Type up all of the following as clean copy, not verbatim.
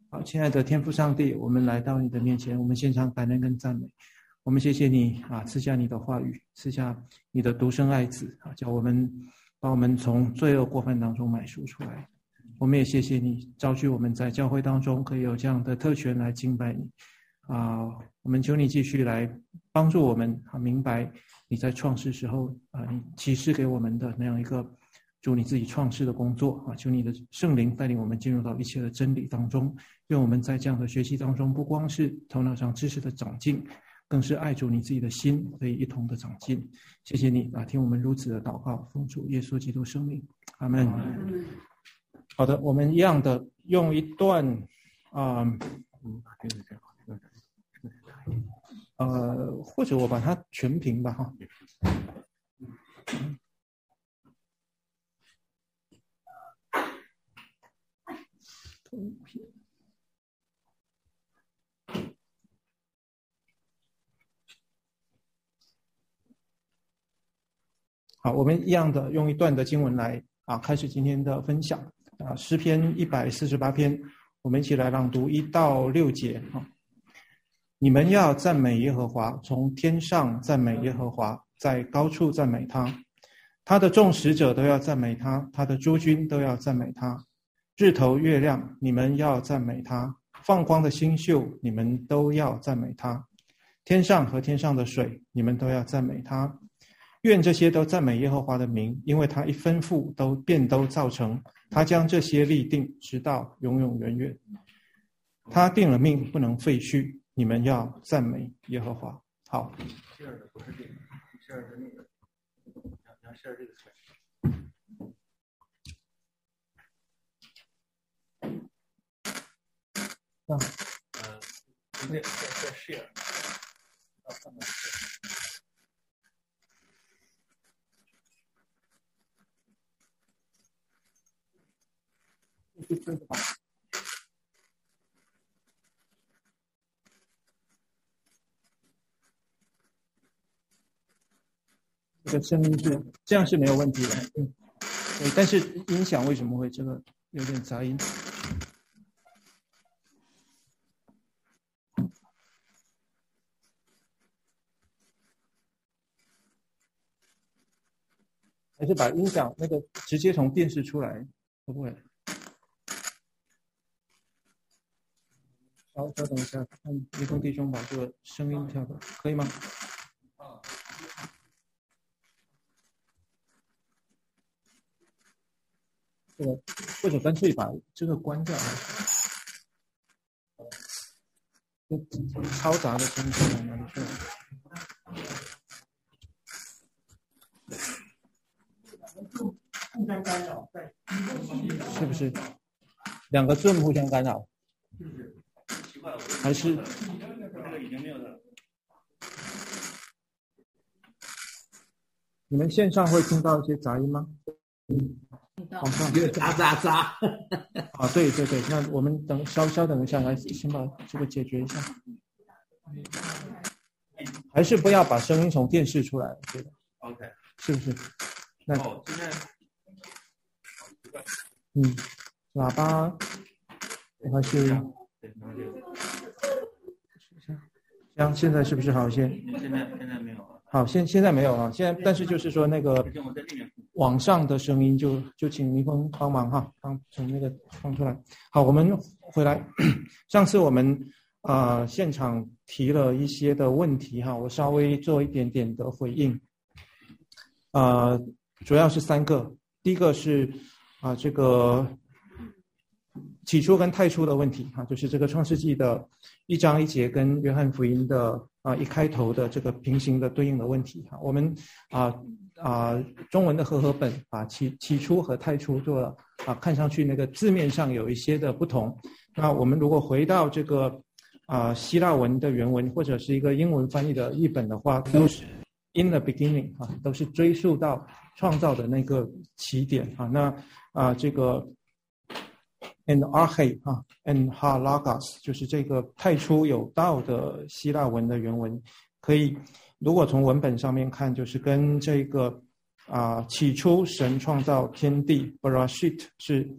好，亲爱的天父上帝，我们来到你的面前，我们献上感恩跟赞美。我们谢谢你赐下你的话语，赐下你的独生爱子叫我们把我们从罪恶过犯当中买赎出来。我们也谢谢你召聚我们在教会当中可以有这样的特权来敬拜你我们求你继续来帮助我们明白你在创世时候你启示给我们的那样一个主你自己创世的工作求你的圣灵带领我们进入到一切的真理当中，愿我们在这样的学习当中不光是头脑上知识的长进，更是爱主你自己的心可以一同的长进。谢谢你听我们如此的祷告，奉主耶稣基督圣名，阿们。好的，我们一样的用一段或者我把它全屏吧哈。好，我们一样的用一段的经文来开始今天的分享诗篇148篇，我们一起来朗读1到6节你们要赞美耶和华，从天上赞美耶和华，在高处赞美他，他的众使者都要赞美他，他的诸军都要赞美他。日头月亮你们要赞美他，放光的星宿你们都要赞美他。天上和天上的水你们都要赞美他。愿这些都赞美耶和华的名，因为他一吩咐便都造成，他将这些立定直到永永远远。他定了命不能废去，你们要赞美耶和华。好，share的不是这个，share的那个，你要share这个词。这 share， 要看到是这个吧。这个声音是这样是没有问题的，对，但是音响为什么会这个有点杂音？还是把音响那个直接从电视出来，会不会？好，稍等一下，看一峰弟兄把这个声音调的可以吗？这个或者干脆把这个关掉，嘈杂的声音从哪里出来？互相干扰，是不是？两个Zoom互相干扰，还是这个已经没有了？你们线上会听到一些杂音吗？网上杂对对对，那我们稍等一下，来先把这个解决一下，还是不要把声音从电视出来，对的 ，OK， 是不是？那现在喇叭还是这样，现在是不是好一些？ 现在没有了。 好，现在没有啊，现在但是就是说那个网上的声音就请倪峰帮忙哈，从那个放出来。好，我们回来，上次我们现场提了一些的问题哈，我稍微做一点点的回应。主要是3个，第一个是这个起初跟太初的问题就是这个创世纪的1章1节跟约翰福音的一开头的这个平行的对应的问题我们中文的和合本把起初和太初做了看上去那个字面上有一些的不同。那我们如果回到这个希腊文的原文或者是一个英文翻译的译本的话，都是 in the beginning 都是追溯到创造的那个起点那这个 and arche and ha logos 就是这个太初有道的希腊文的原文，可以如果从文本上面看，就是跟这个起初神创造天地 Bereshit 是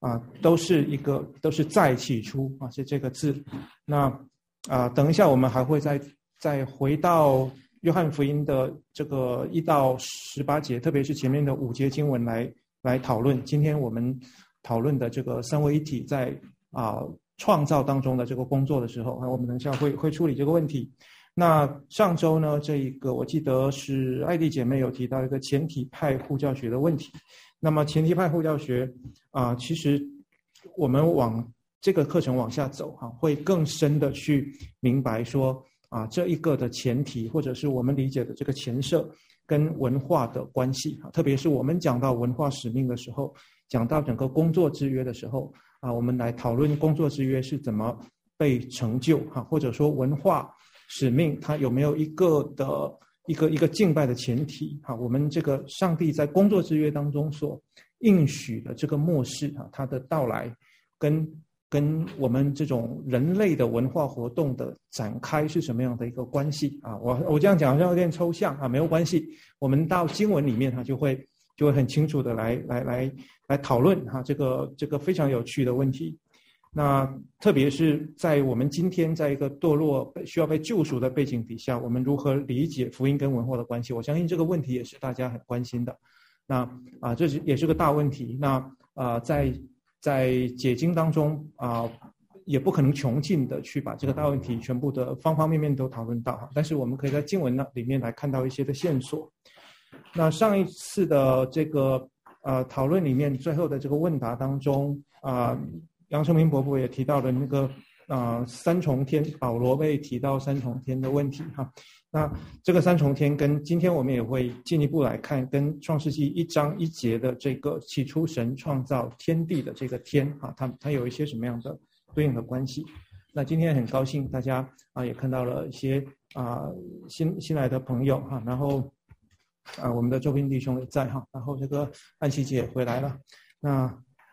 都是在起初是这个字。那等一下我们还会再回到约翰福音的这个1到18节，特别是前面的5节经文来讨论今天我们讨论的这个三位一体在创造当中的这个工作的时候，我们等一下会处理这个问题。那上周呢，这一个我记得是艾蒂姐妹有提到一个前提派护教学的问题。那么前提派护教学其实我们往这个课程往下走会更深的去明白说这一个的前提，或者是我们理解的这个前设跟文化的关系特别是我们讲到文化使命的时候，讲到整个工作制约的时候我们来讨论工作制约是怎么被成就或者说文化使命它有没有一个敬拜的前提我们这个上帝在工作制约当中所应许的这个末世它的到来跟我们这种人类的文化活动的展开是什么样的一个关系我这样讲好像有点抽象没有关系，我们到经文里面就会很清楚的来讨论这个非常有趣的问题。那特别是在我们今天在一个堕落需要被救赎的背景底下，我们如何理解福音跟文化的关系，我相信这个问题也是大家很关心的。那这也是个大问题。那在解经当中也不可能穷尽的去把这个大问题全部的方方面面都讨论到但是我们可以在经文里面来看到一些的线索。那上一次的这个讨论里面最后的这个问答当中杨成明伯伯也提到了那个三重天，保罗被提到三重天的问题那这个三重天跟今天我们也会进一步来看跟创世纪1章1节的这个起初神创造天地的这个天它有一些什么样的对应的关系。那今天很高兴大家也看到了一些新来的朋友然后我们的周斌弟兄也在然后这个安琪姐也回来了。那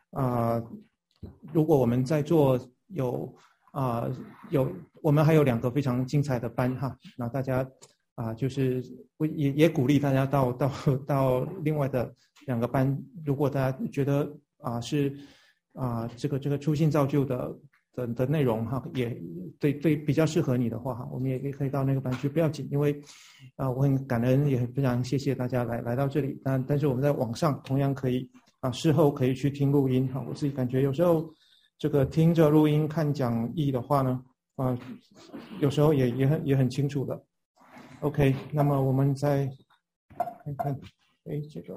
如果我们在座有我们还有2个非常精彩的班那大家就是也鼓励大家到另外的2个班，如果大家觉得是这个初信造就的内容也对比较适合你的话我们也可以到那个班去，不要紧，因为我很感恩也非常谢谢大家来到这里。但是我们在网上同样可以事后可以去听录音我自己感觉有时候这个听着录音看讲义的话呢有时候也很清楚的。OK， 那么我们再看看这个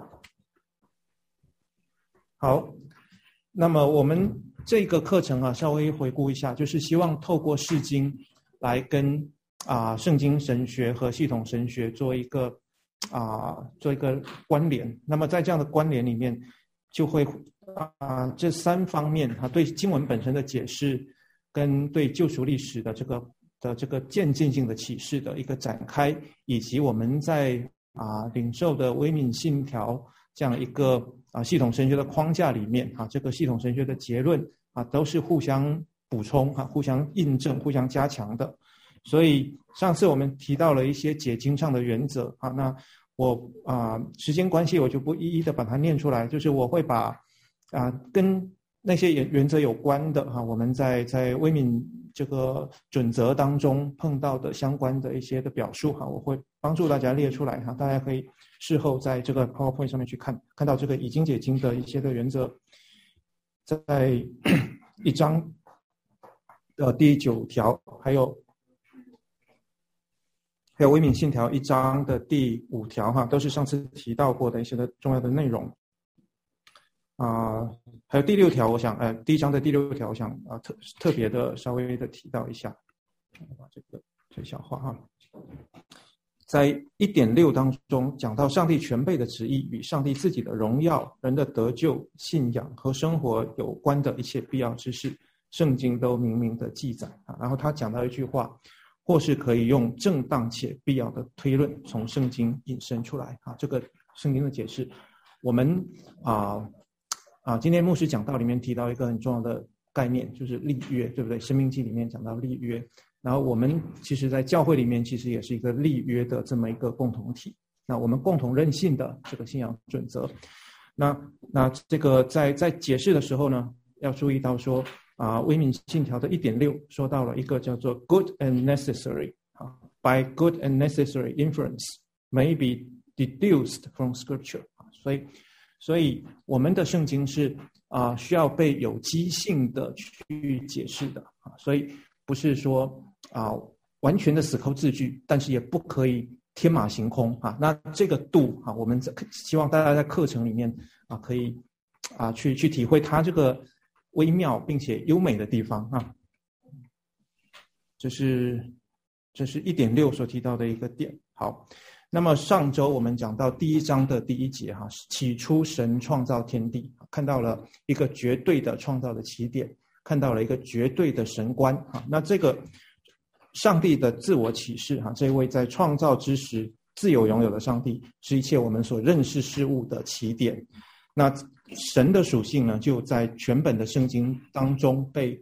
好。那么我们这个课程稍微回顾一下，就是希望透过释经来跟圣经神学和系统神学做一个关联。那么在这样的关联里面就会这3方面对经文本身的解释跟对救赎历史的这个渐进性的启示的一个展开，以及我们在领受的威敏信条这样一个系统神学的框架里面这个系统神学的结论都是互相补充互相印证互相加强的。所以上次我们提到了一些解经上的原则那我时间关系我就不一一的把它念出来，就是我会把跟那些原则有关的我们在威敏这个准则当中碰到的相关的一些的表述我会帮助大家列出来大家可以事后在这个 PowerPoint 上面去看到这个已经解经的一些的原则。在1章的第9条还有威敏信条1章的第5条都是上次提到过的一些的重要的内容还有第6条，我想第1章的第6条，我想特别的稍微的提到一下，把这个最小化在 1.6 当中讲到上帝全备的旨意与上帝自己的荣耀、人的得救、信仰和生活有关的一切必要之事，圣经都明明的记载然后他讲到一句话，或是可以用正当且必要的推论从圣经引申出来这个圣经的解释我们今天牧师讲道里面提到一个很重要的概念，就是立约，对不对？生命记里面讲到立约，然后我们其实在教会里面其实也是一个立约的这么一个共同体，那我们共同认信的这个信仰准则。那这个在解释的时候呢要注意到说威敏信条的 1.6 说到了一个叫做 good and necessary by good and necessary inference may be deduced from scripture 所以我们的圣经是需要被有机性的去解释的所以不是说完全的死抠字句，但是也不可以天马行空那这个度我们希望大家在课程里面可以去体会它这个微妙并且优美的地方这是 1.6 所提到的一个点。好，那么上周我们讲到第1章的第1节起初神创造天地，看到了一个绝对的创造的起点，看到了一个绝对的神观那这个上帝的自我启示这位在创造之时自有拥有的上帝，是一切我们所认识事物的起点。那神的属性呢，就在全本的圣经当中被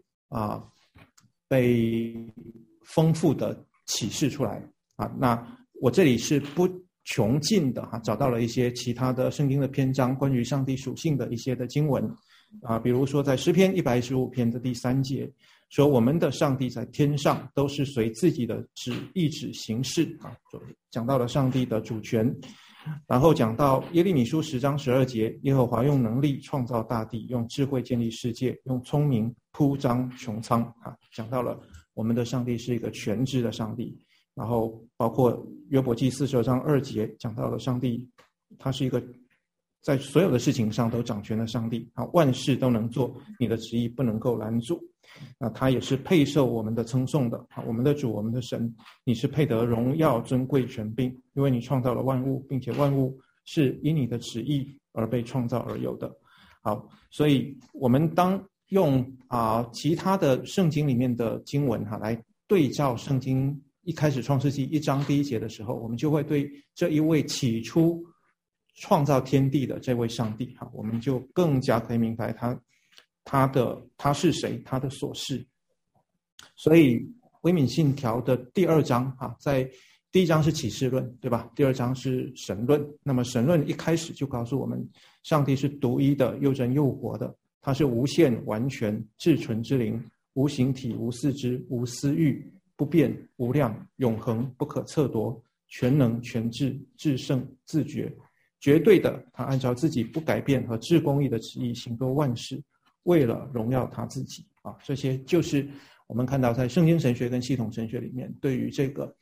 丰富的启示出来那我这里是不穷尽的找到了一些其他的圣经的篇章关于上帝属性的一些的经文比如说在诗篇115篇的第3节说，我们的上帝在天上都是随自己的意志行事讲到了上帝的主权。然后讲到耶利米书10章12节，耶和华用能力创造大地，用智慧建立世界，用聪明铺张穹苍讲到了我们的上帝是一个全知的上帝。然后包括约伯记42章2节讲到了上帝他是一个在所有的事情上都掌权的上帝万事都能做，你的旨意不能够拦阻。那他也是配受我们的称颂的我们的主，我们的神，你是配得荣耀尊贵权柄，因为你创造了万物，并且万物是因你的旨意而被创造而有的。好，所以我们当用其他的圣经里面的经文来对照圣经一开始创世纪1章第1节的时候，我们就会对这一位起初创造天地的这位上帝我们就更加可以明白他是谁，他的所是。所以威敏信条的第2章在第1章是启示论，对吧？第2章是神论。那么神论一开始就告诉我们，上帝是独一的，又真又活的，他是无限完全至纯之灵，无形体，无四肢，无私欲，不变无量，永恒不可测夺，全能全智，至圣自觉，绝对的他按照自己不改变和至公义的旨意行作万事，为了荣耀他自己这些就是我们看到在圣经神学跟系统神学里面对于这个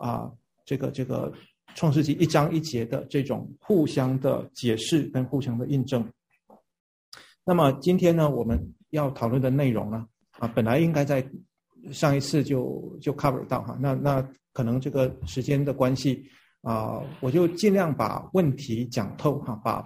创世纪1章1节的这种互相的解释跟互相的印证。那么今天呢，我们要讨论的内容呢本来应该在上一次就 cover 到那可能这个时间的关系我就尽量把问题讲透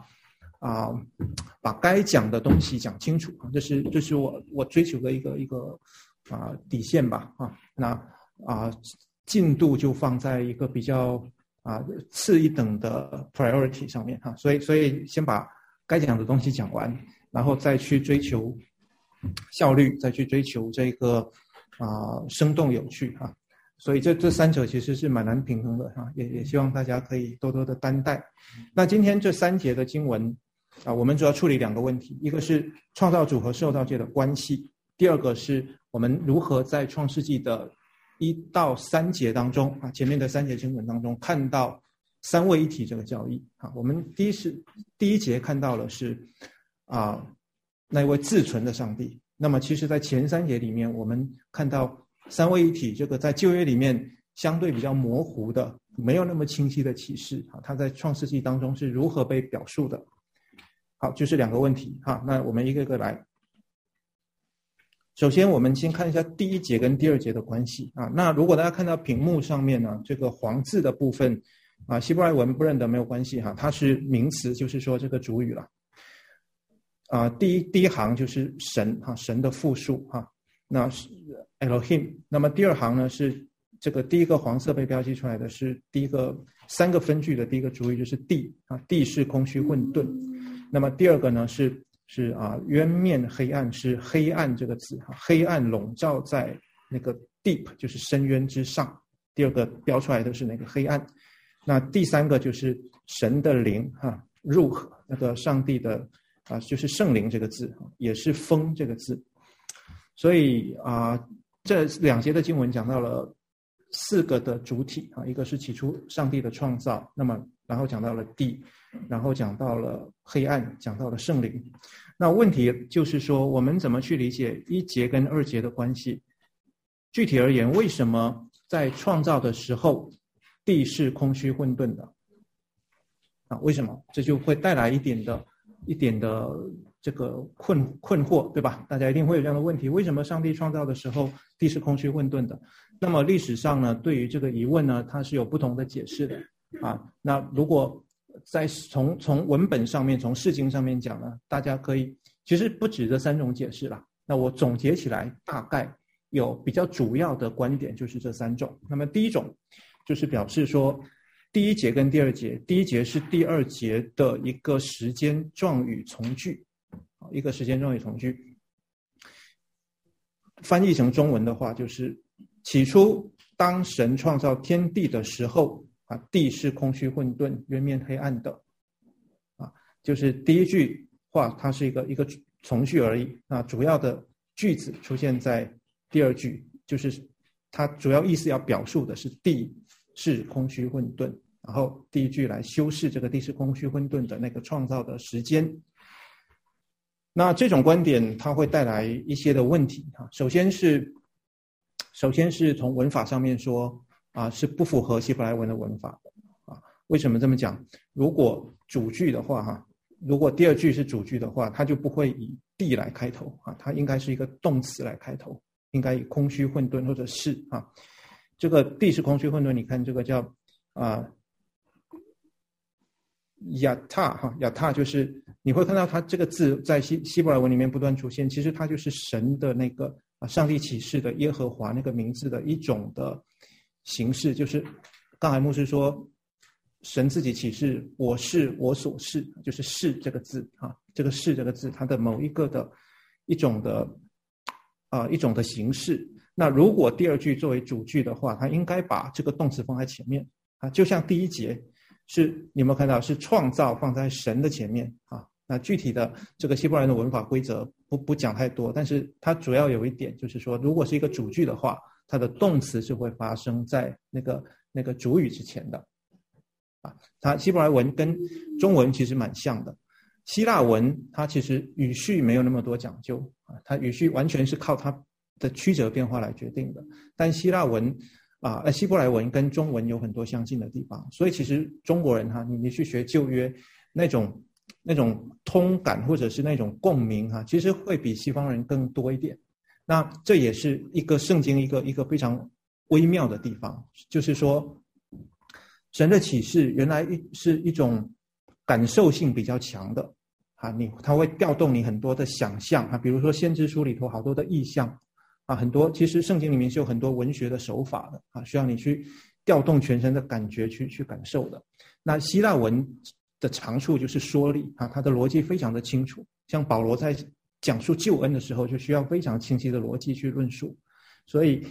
把该讲的东西讲清楚这是我追求的一个底线吧那进度就放在一个比较次一等的 priority 上面所以先把该讲的东西讲完，然后再去追求效率，再去追求这个生动有趣所以这三者其实是蛮难平衡的也希望大家可以多多的担待。那今天这3节的经文我们主要处理2个问题，一个是创造主和受造界的关系，第二个是我们如何在创世纪的1到3节当中前面的3节经文当中看到三位一体这个教义我们第一节看到了是那位自存的上帝。那么其实在前3节里面我们看到三位一体这个在旧约里面相对比较模糊的，没有那么清晰的启示它在创世纪当中是如何被表述的。好，就是2个问题那我们一个一个来。首先我们先看一下第1节跟第2节的关系那如果大家看到屏幕上面呢这个黄字的部分希伯来文不认得没有关系它是名词，就是说这个主语了第一行就是神神的复数那是 Elohim。 那么第2行呢是这个第一个黄色被标记出来的是第一个3个分句的第一个主语，就是地地是空虚混沌。那么第2个呢是渊面黑暗，是黑暗这个字黑暗笼罩在那个 deep 就是深渊之上，第2个标出来的是那个黑暗。那第3个就是神的灵ruh，那个上帝的就是圣灵这个字，也是风这个字。所以这2节的经文讲到了4个的主体一个是起初上帝的创造，那么然后讲到了地，然后讲到了黑暗，讲到了圣灵。那问题就是说，我们怎么去理解1节跟2节的关系？具体而言，为什么在创造的时候地是空虚混沌的？为什么？这就会带来一点的这个困惑，对吧？大家一定会有这样的问题：为什么上帝创造的时候地是空虚混沌的？那么历史上呢，对于这个疑问呢，它是有不同的解释的那如果在从文本上面，从释经上面讲呢，大家可以其实不止这3种解释啦。那我总结起来，大概有比较主要的观点，就是这3种。那么第一种就是表示说，第1节跟第2节，第1节是第2节的一个时间状语从句，一个时间状语从句。翻译成中文的话，就是起初当神创造天地的时候地是空虚混沌，渊面黑暗的就是第1句话，它是一个从句而已。主要的句子出现在第2句，就是它主要意思要表述的是地是空虚混沌，然后第1句来修饰这个地是空虚混沌的那个创造的时间。那这种观点它会带来一些的问题首先是从文法上面说是不符合希伯来文的文法的为什么这么讲？如果主句的话如果第2句是主句的话，它就不会以地来开头它应该是一个动词来开头，应该以空虚混沌或者是这个地是空虚混沌，你看这个叫亚塔亚塔，就是你会看到它这个字在希伯来文里面不断出现，其实它就是神的那个上帝启示的耶和华那个名字的一种的形式。就是刚才牧师说神自己启示我是我所是，就是是这个字这个是这个字它的某一个的一种的形式。那如果第2句作为主句的话，它应该把这个动词放在前面就像第1节是你有没有看到是创造放在神的前面那具体的这个希伯来的文法规则不讲太多，但是它主要有一点就是说，如果是一个主句的话，它的动词是会发生在那个主语之前的它希伯来文跟中文其实蛮像的。希腊文它其实语序没有那么多讲究它语序完全是靠它的曲折变化来决定的。但希腊文希伯来文跟中文有很多相近的地方，所以其实中国人你去学旧约那种通感或者是那种共鸣其实会比西方人更多一点。那这也是一个圣经一个非常微妙的地方，就是说神的启示原来是一种感受性比较强的它会调动你很多的想象比如说先知书里头好多的意象很多其实圣经里面是有很多文学的手法的需要你去调动全身的感觉去感受的。那希腊文的长处就是说理它的逻辑非常的清楚，像保罗在讲述救恩的时候就需要非常清晰的逻辑去论述。所以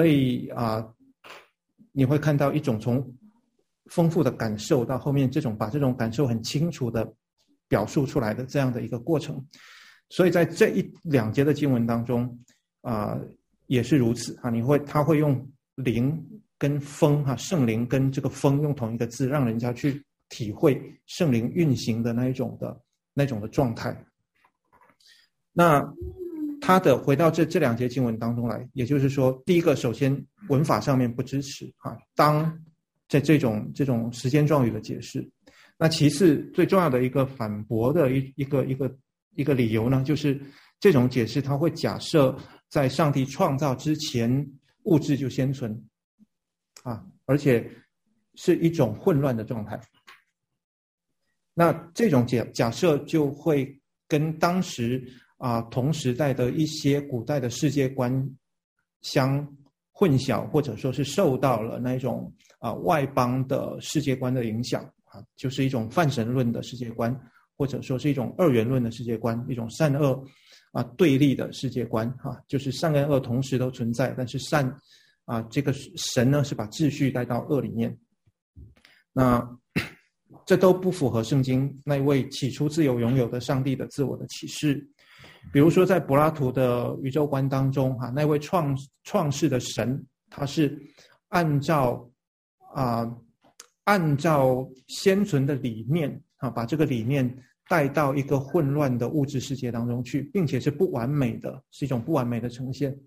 你会看到一种从丰富的感受到后面把这种感受很清楚的表述出来的这样的一个过程。所以在这2节的经文当中也是如此他会用灵跟风圣灵跟这个风用同一个字，让人家去体会圣灵运行的那种的状态。那他的回到这2节经文当中来，也就是说第一个首先文法上面不支持当在这种时间状语的解释。那其次最重要的一个反驳的一个理由呢，就是这种解释它会假设在上帝创造之前物质就先存而且是一种混乱的状态。那这种假设就会跟当时同时代的一些古代的世界观相混淆，或者说是受到了那种外邦的世界观的影响就是一种泛神论的世界观，或者说是一种二元论的世界观，一种善恶对立的世界观就是善跟恶同时都存在，但是善这个神呢是把秩序带到恶里面。那这都不符合圣经那位起初自有永有的上帝的自我的启示。比如说在柏拉图的宇宙观当中那位创世的神，他是按照先存的理念把这个理念带到一个混乱的物质世界当中去，并且是不完美的，是一种不完美的呈现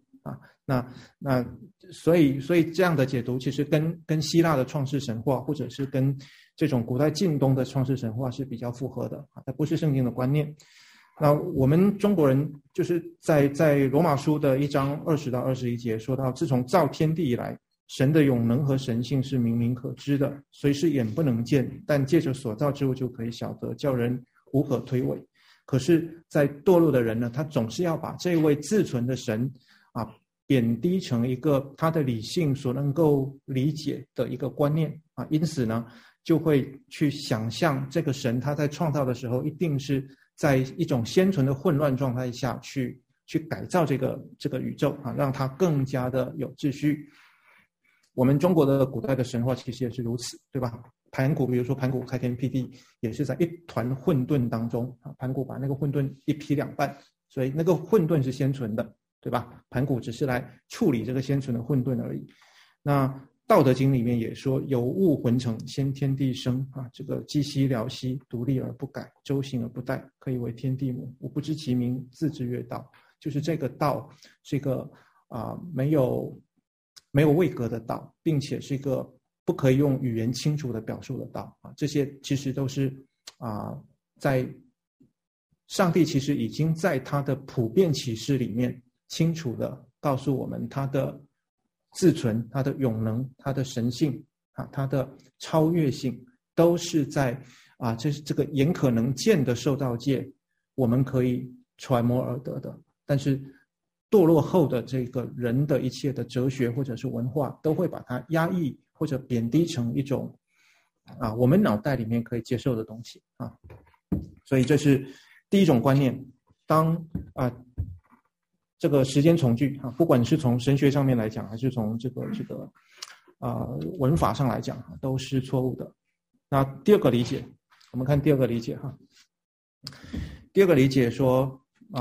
所以这样的解读其实跟希腊的创世神话，或者是跟这种古代近东的创世神话是比较符合的它不是圣经的观念。那我们中国人就是在罗马书的1章20到21节说到，自从造天地以来，神的永能和神性是明明可知的，虽是眼不能见，但借着所造之物就可以晓得，叫人无可推诿。可是在堕落的人呢，他总是要把这位自存的神贬低成一个他的理性所能够理解的一个观念因此呢，就会去想象这个神他在创造的时候，一定是在一种先存的混乱状态下去改造这个宇宙让它更加的有秩序。我们中国的古代的神话其实也是如此，对吧？盘古，比如说盘古开天辟地，也是在一团混沌当中盘古把那个混沌一劈两半，所以那个混沌是先存的，对吧？盘古只是来处理这个先存的混沌而已。那道德经里面也说，有物混成，先天地生这个寂兮寥兮，独立而不改，周行而不殆，可以为天地母。吾不知其名，字之曰道。就是这个道是一个没有位格的道，并且是一个不可以用语言清楚的表述的道这些其实都是在上帝其实已经在他的普遍启示里面清楚的告诉我们他的自存、他的永能、他的神性他的超越性，都是在这个眼可能见的受造界我们可以揣摩而得的。但是堕落后的这个人的一切的哲学或者是文化，都会把它压抑或者贬低成一种我们脑袋里面可以接受的东西所以这是第一种观念。当这个时间重聚不管是从神学上面来讲，还是从这个文法上来讲都是错误的。那第二个理解，我们看第二个理解第二个理解说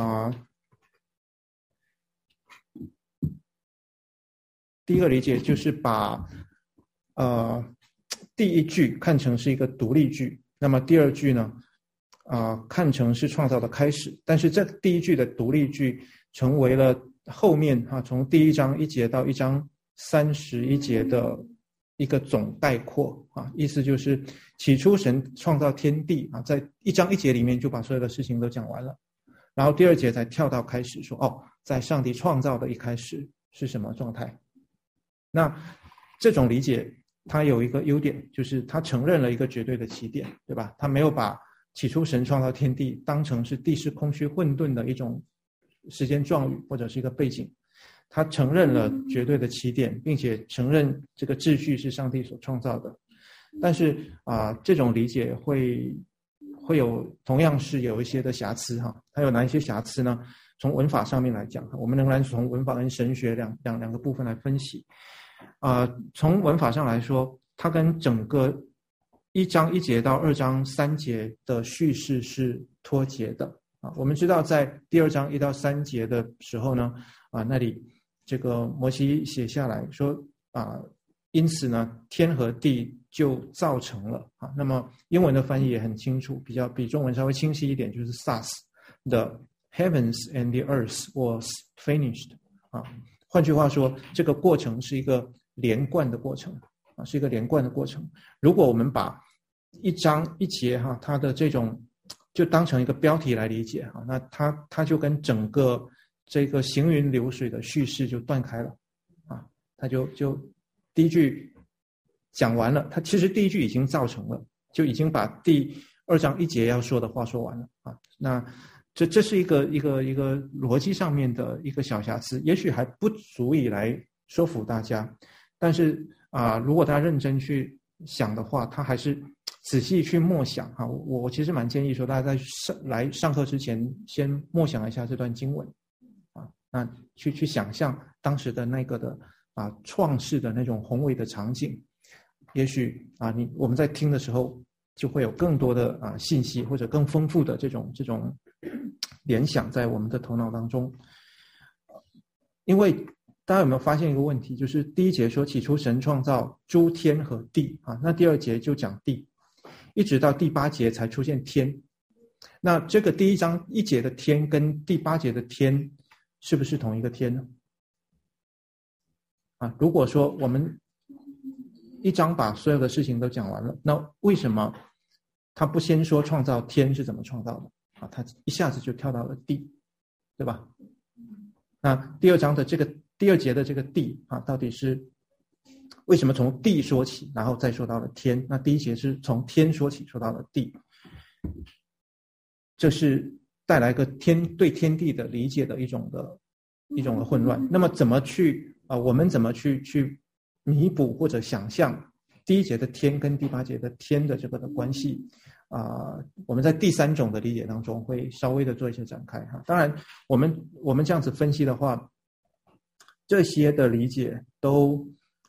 第一个理解就是把第一句看成是一个独立句，那么第二句呢看成是创造的开始。但是这第一句的独立句成为了后面从第1章1节到1章31节的一个总概括意思就是起初神创造天地在1章1节里面就把所有的事情都讲完了，然后第2节才跳到开始说在上帝创造的一开始是什么状态。那这种理解它有一个优点，就是它承认了一个绝对的起点，对吧？它没有把起初神创造天地当成是地势空虚混沌的一种时间状语或者是一个背景，它承认了绝对的起点，并且承认这个秩序是上帝所创造的。但是这种理解会有同样是有一些的瑕疵它有哪一些瑕疵呢？从文法上面来讲我们仍然从文法跟神学两个部分来分析。从文法上来说，它跟整个1章1节到2章3节的叙事是脱节的我们知道在第2章1到3节的时候呢那里这个摩西写下来说因此呢天和地就造成了那么英文的翻译也很清楚，比中文稍微清晰一点，就是 thus the heavens and the earth was finished 换句话说，这个过程是一个连贯的过程是一个连贯的过程。如果我们把1章1节它的这种就当成一个标题来理解那它就跟整个这个行云流水的叙事就断开了它就第一句讲完了，它其实第一句已经造成了，就已经把第2章1节要说的话说完了那这是一个逻辑上面的一个小瑕疵，也许还不足以来说服大家，但是如果大家认真去想的话，他还是仔细去默想我其实蛮建议说大家在来上课之前先默想一下这段经文那去想象当时的那个的创世的那种宏伟的场景，也许我们在听的时候就会有更多的信息或者更丰富的这种联想在我们的头脑当中。因为大家有没有发现一个问题，就是第一节说起初神创造诸天和地那第二节就讲地，一直到第8节才出现天。那这个第1节的天跟第8节的天是不是同一个天呢？如果说我们一章把所有的事情都讲完了，那为什么他不先说创造天是怎么创造的他一下子就跳到了地，对吧？那第2章的这个第2节的这个地到底是为什么从地说起，然后再说到了天？那第1节是从天说起，说到了地，这是带来个对天地的理解的一种的混乱。那么怎么去我们怎么去弥补或者想象第1节的天跟第8节的天的这个的关系我们在第3种的理解当中会稍微的做一些展开当然我们这样子分析的话，这些的理解都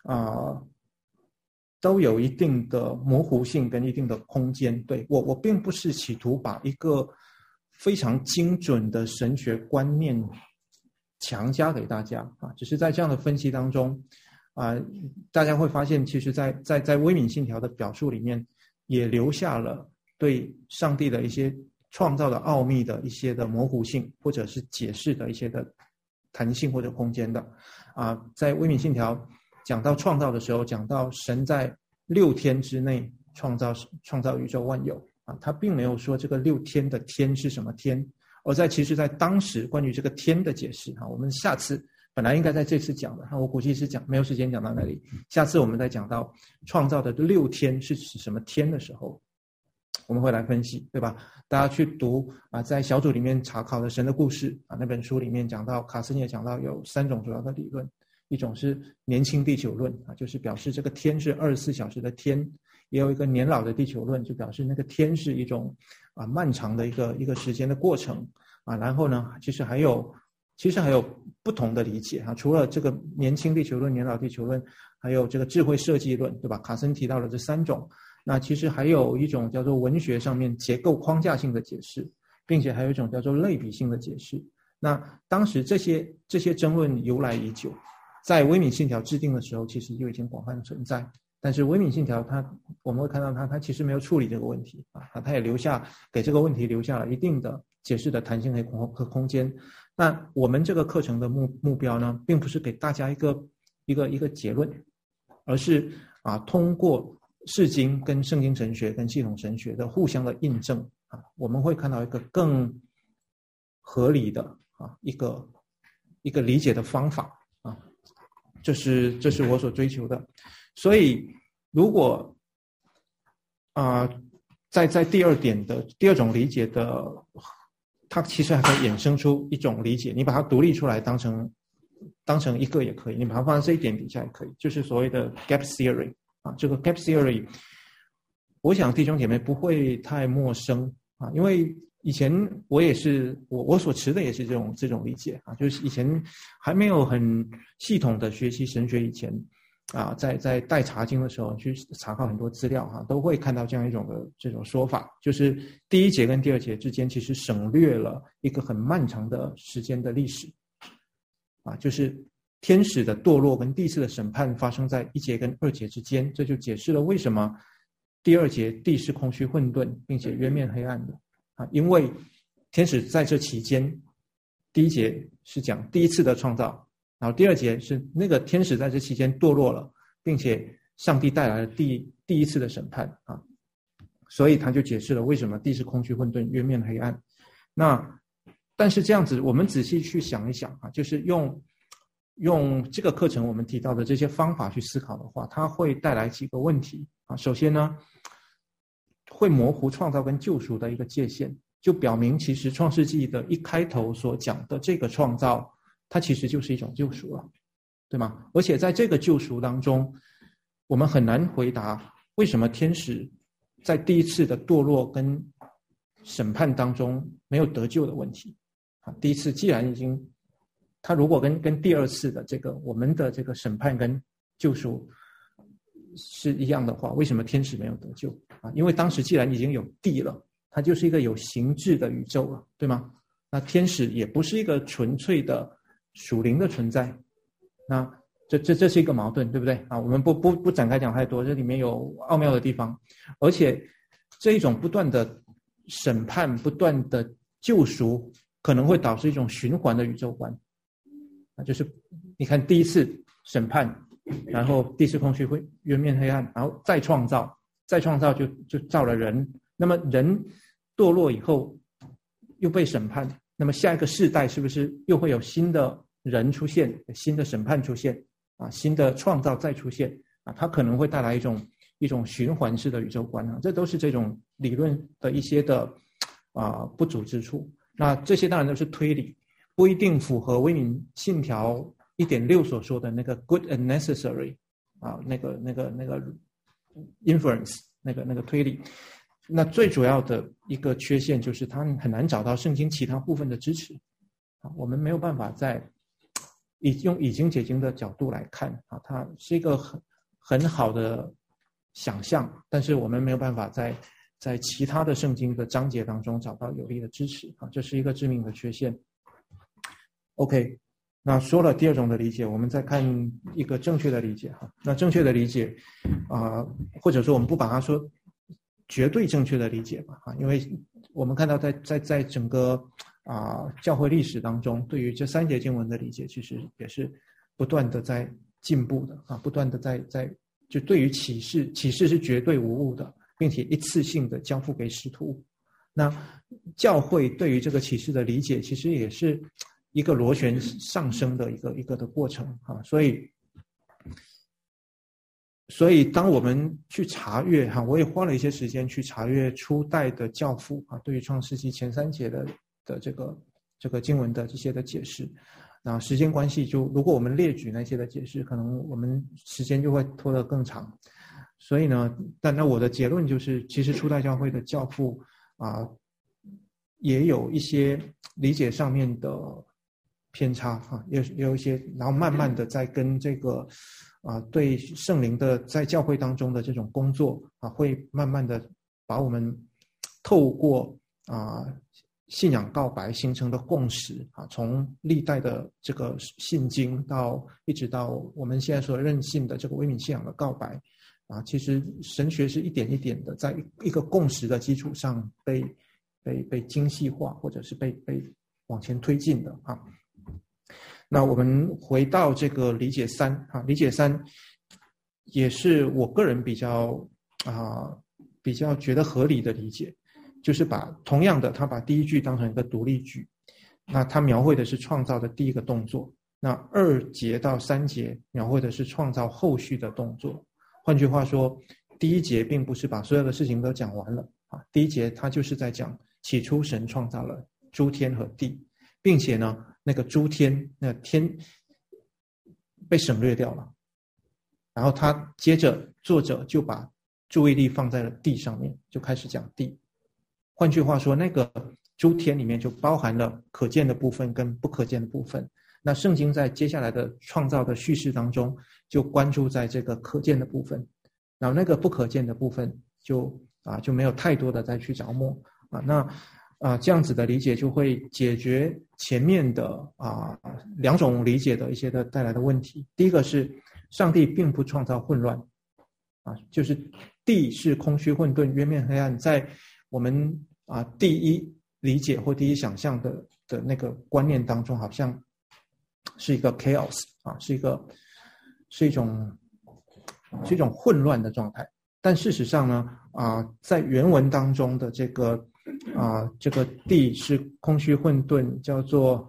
有一定的模糊性跟一定的空间。对，我并不是企图把一个非常精准的神学观念强加给大家只是在这样的分析当中大家会发现，其实在威敏信条的表述里面，也留下了对上帝的一些创造的奥秘的一些的模糊性，或者是解释的一些的弹性或者空间的在威敏信条讲到创造的时候，讲到神在6天之内创造宇宙万有他并没有说这个6天的天是什么天，而其实在当时关于这个天的解释我们下次本来应该在这次讲的我估计是没有时间讲到那里，下次我们再讲到创造的6天是指什么天的时候，我们会来分析，对吧？大家去读在小组里面查考的神的故事那本书里面讲到，卡森也讲到有3种主要的理论，一种是年轻地球论就是表示这个天是24小时的天，也有一个年老的地球论，就表示那个天是一种漫长的一个时间的过程然后呢其实还有不同的理解除了这个年轻地球论、年老地球论，还有这个智慧设计论，对吧？卡森提到了这3种。那其实还有一种叫做文学上面结构框架性的解释，并且还有一种叫做类比性的解释。那当时这些争论由来已久，在威敏信条制定的时候其实就已经广泛的存在，但是威敏信条我们会看到它其实没有处理这个问题它也给这个问题留下了一定的解释的弹性和空间。那我们这个课程的目标呢，并不是给大家一个结论，而是通过释经跟圣经神学跟系统神学的互相的印证我们会看到一个更合理的一个理解的方法这是我所追求的。所以如果在第2点的第2种理解的，它其实还可以衍生出一种理解，你把它独立出来当成一个也可以，你把它放在这一点底下也可以，就是所谓的 gap theory这个 gap theory 我想弟兄姐妹不会太陌生因为以前我也是我所持的也是这种理解就是以前还没有很系统的学习神学以前在带查经的时候去查考很多资料都会看到这样一种的这种说法，就是第1节跟第2节之间其实省略了一个很漫长的时间的历史就是天使的堕落跟第1次的审判发生在1节跟2节之间，这就解释了为什么第2节地是空虚混沌并且渊面黑暗的因为天使在这期间，第1节是讲第1次的创造，然后第2节是那个天使在这期间堕落了，并且上帝带来了第1次的审判所以他就解释了为什么地是空虚混沌渊面黑暗。但是这样子我们仔细去想一想就是用这个课程我们提到的这些方法去思考的话，它会带来几个问题首先呢，会模糊创造跟救赎的一个界限，就表明其实创世纪的一开头所讲的这个创造，它其实就是一种救赎了，对吗？而且在这个救赎当中，我们很难回答为什么天使在第1次的堕落跟审判当中没有得救的问题第1次既然已经他如果跟第2次的这个我们的这个审判跟救赎是一样的话，为什么天使没有得救因为当时既然已经有地了，它就是一个有形质的宇宙了，对吗？那天使也不是一个纯粹的属灵的存在，那这是一个矛盾，对不对啊？我们不展开讲太多，这里面有奥妙的地方，而且这一种不断的审判、不断的救赎，可能会导致一种循环的宇宙观，就是你看第一次审判，然后第四空虚会渊面黑暗，然后再创造就造了人，那么人堕落以后又被审判，那么下一个世代是不是又会有新的人出现，新的审判出现啊，新的创造再出现啊，它可能会带来一种循环式的宇宙观啊，这都是这种理论的一些的不足之处。那这些当然都是推理，不一定符合威敏信条 1.6 所说的那个 good and necessary 啊，那个 inference 那个推理。那最主要的一个缺陷就是它很难找到圣经其他部分的支持啊，我们没有办法在用以经解经的角度来看啊，它是一个很好的想象，但是我们没有办法在其他的圣经的章节当中找到有力的支持啊，这是一个致命的缺陷。OK， 那说了第二种的理解，我们再看一个正确的理解哈。那正确的理解或者说我们不把它说绝对正确的理解吧因为我们看到在整个教会历史当中，对于这3节经文的理解，其实也是不断的在进步的不断的在就对于启示是绝对无误的，并且一次性的交付给使徒。那教会对于这个启示的理解，其实也是一个螺旋上升的一个的过程所以当我们去查阅我也花了一些时间去查阅初代的教父对于创世纪前3节的这个经文的这些的解释。那时间关系，就如果我们列举那些的解释，可能我们时间就会拖得更长。所以呢，但那我的结论就是，其实初代教会的教父也有一些理解上面的偏差也有一些，然后慢慢的在跟这个对圣灵的在教会当中的这种工作会慢慢的把我们透过信仰告白形成的共识从历代的这个信经一直到我们现在所认信的这个威敏信仰的告白其实神学是一点一点的在一个共识的基础上被精细化，或者是被往前推进的那我们回到这个理解3理解3也是我个人比较觉得合理的理解，就是同样的他把第一句当成一个独立句，那他描绘的是创造的第一个动作，那2节到3节描绘的是创造后续的动作。换句话说，第一节并不是把所有的事情都讲完了第一节他就是在讲起初神创造了诸天和地，并且呢那个诸天那天被省略掉了，然后他接着作者就把注意力放在了地上面，就开始讲地。换句话说，那个诸天里面就包含了可见的部分跟不可见的部分，那圣经在接下来的创造的叙事当中就关注在这个可见的部分，然后那个不可见的部分就没有太多的再去着墨这样子的理解就会解决前面的2种理解的一些的带来的问题。第一个是上帝并不创造混乱就是地是空虚混沌渊面黑暗，在我们第一理解或第一想象的那个观念当中，好像是一个 chaos 是一种混乱的状态。但事实上呢在原文当中的这个地是空虚混沌，叫做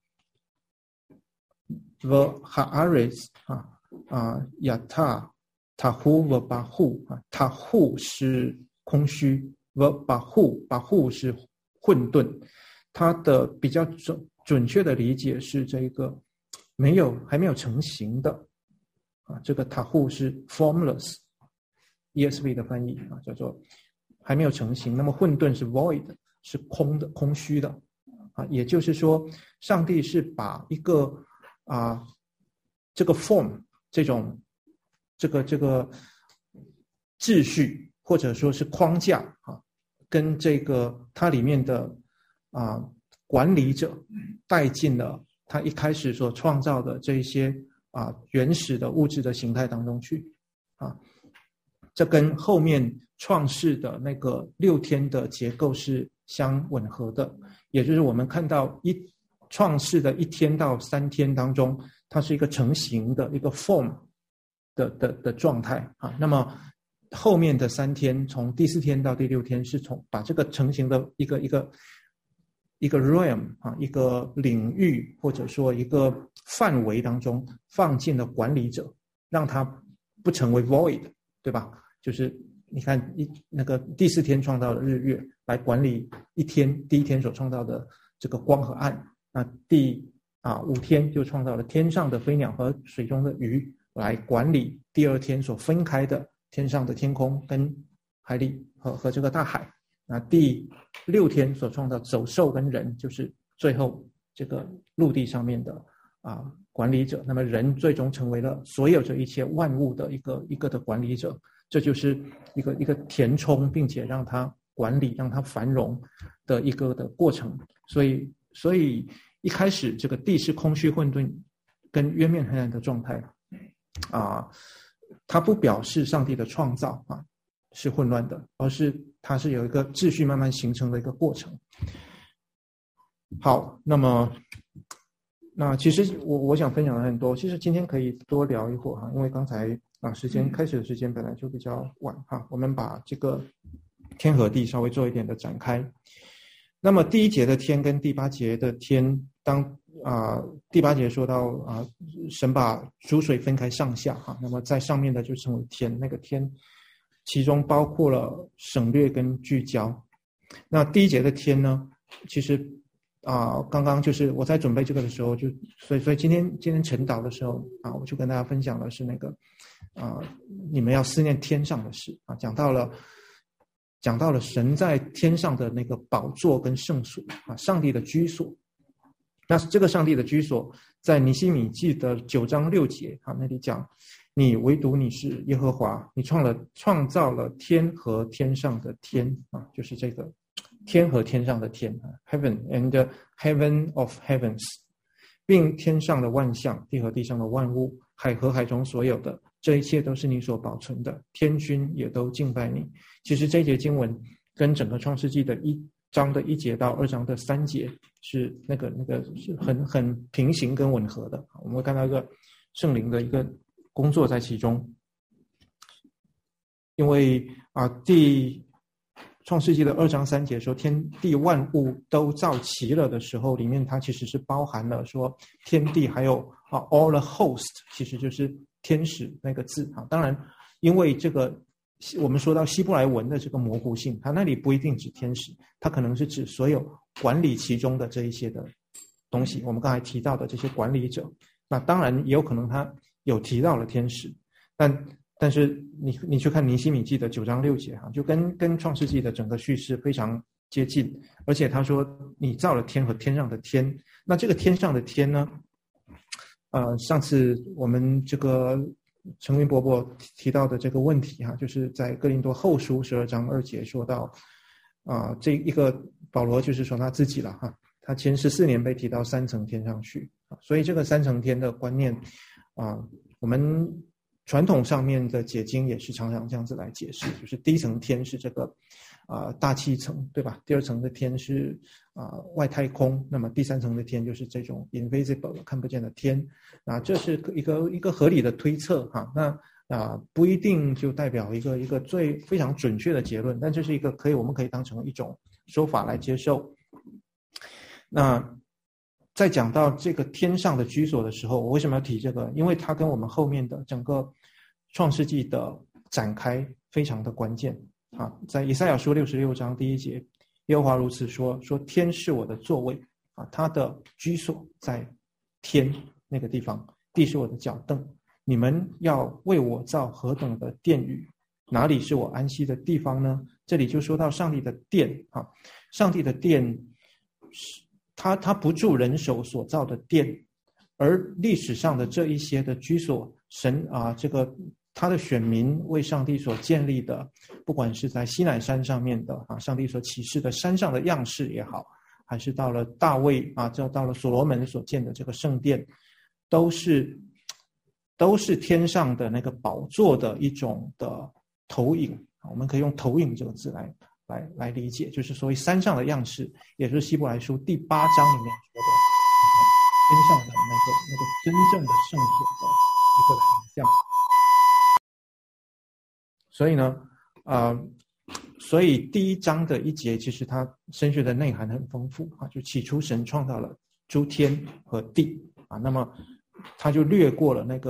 v'ha'aretz yata tahu v'bahu tahu 是空虚，v'bahu 是混沌。它的比较准确的理解是这个还没有成型的这个 tahu 是 formless， ESV 的翻译叫做还没有成型。那么混沌是 void， 是空的空虚的也就是说上帝是把一个这个 form 这个秩序或者说是框架啊，跟这个它里面的管理者带进了他一开始所创造的这一些原始的物质的形态当中去啊，这跟后面创世的那个6天的结构是相吻合的，也就是我们看到创世的1天到3天当中，它是一个成型的一个 form 的状态啊。那么后面的3天，从第4天到第6天，是把这个成型的一个 realm 啊，一个领域或者说一个范围当中放进了管理者，让它不成为 void， 对吧？就是你看那个第4天创造的日月来管理第1天所创造的这个光和暗，那第5天就创造了天上的飞鸟和水中的鱼来管理第2天所分开的天上的天空跟海里和这个大海。那第6天所创造走兽跟人，就是最后这个陆地上面的管理者。那么人最终成为了所有这一切万物的一个的管理者，这就是一个填充并且让它管理让它繁荣的一个的过程。所以一开始这个地是空虚混沌跟渊面黑暗的状态它不表示上帝的创造是混乱的，而是它是有一个秩序慢慢形成的一个过程。好，那其实我想分享的很多，其实今天可以多聊一会儿因为刚才开始的时间本来就比较晚我们把这个天和地稍微做一点的展开。那么第1节的天跟第8节的天，当第8节说到神把诸水分开上下那么在上面的就称为天，那个天其中包括了省略跟聚焦。那第1节的天呢，其实刚刚就是我在准备这个的时候所以今天晨祷的时候我就跟大家分享的是那个你们要思念天上的事讲到了神在天上的那个宝座跟圣所上帝的居所。那这个上帝的居所在尼希米记的9章6节那里讲，你唯独你是耶和华，你创造了天和天上的天就是这个天和天上的天 Heaven and heaven of heavens， 并天上的万象，地和地上的万物，海和海中所有的，这一切都是你所保存的，天君也都敬拜你。其实这一节经文跟整个创世纪的1章的1节到2章的3节是那个是很平行跟吻合的。我们会看到一个圣灵的一个工作在其中。因为创世纪的2章3节说天地万物都造齐了的时候，里面它其实是包含了说天地还有all the host， 其实就是天使那个字当然因为这个我们说到希伯来文的这个模糊性，它那里不一定指天使，它可能是指所有管理其中的这一些的东西，我们刚才提到的这些管理者。那当然也有可能他有提到了天使，但是你去看尼希米记的9章6节就跟创世纪的整个叙事非常接近。而且他说你造了天和天上的天，那这个天上的天呢上次我们这个陈云伯伯提到的这个问题就是在哥林多后书12章2节说到这一个保罗就是说他自己了他前14年被提到3层天上去所以这个3层天的观念我们传统上面的解经也是常常这样子来解释，就是第一层天是这个大气层，对吧？第2层的天是外太空，那么第3层的天就是这种 invisible 看不见的天。这是一个合理的推测那不一定就代表一个非常准确的结论，但这是一个我们可以当成一种说法来接受。那在讲到这个天上的居所的时候，我为什么要提这个？因为它跟我们后面的整个创世纪的展开非常的关键在以赛亚书66章第1节，耶和华如此说天是我的座位他的居所在天那个地方，地是我的脚凳，你们要为我造何等的殿宇，哪里是我安息的地方呢？这里就说到上帝的殿上帝的殿他不住人手所造的殿，而历史上的这一些的居所，神这个他的选民为上帝所建立的，不管是在西乃山上面的上帝所启示的山上的样式也好，还是到了大卫就到了所罗门所建的这个圣殿，都是天上的那个宝座的一种的投影。我们可以用投影这个字来理解，就是所谓山上的样式，也就是希伯来书第8章里面说的天上的那个真正的圣所的一个形象。所以呢所以第1章的1节其实它神学的内涵很丰富就起初神创造了诸天和地那么他就略过了那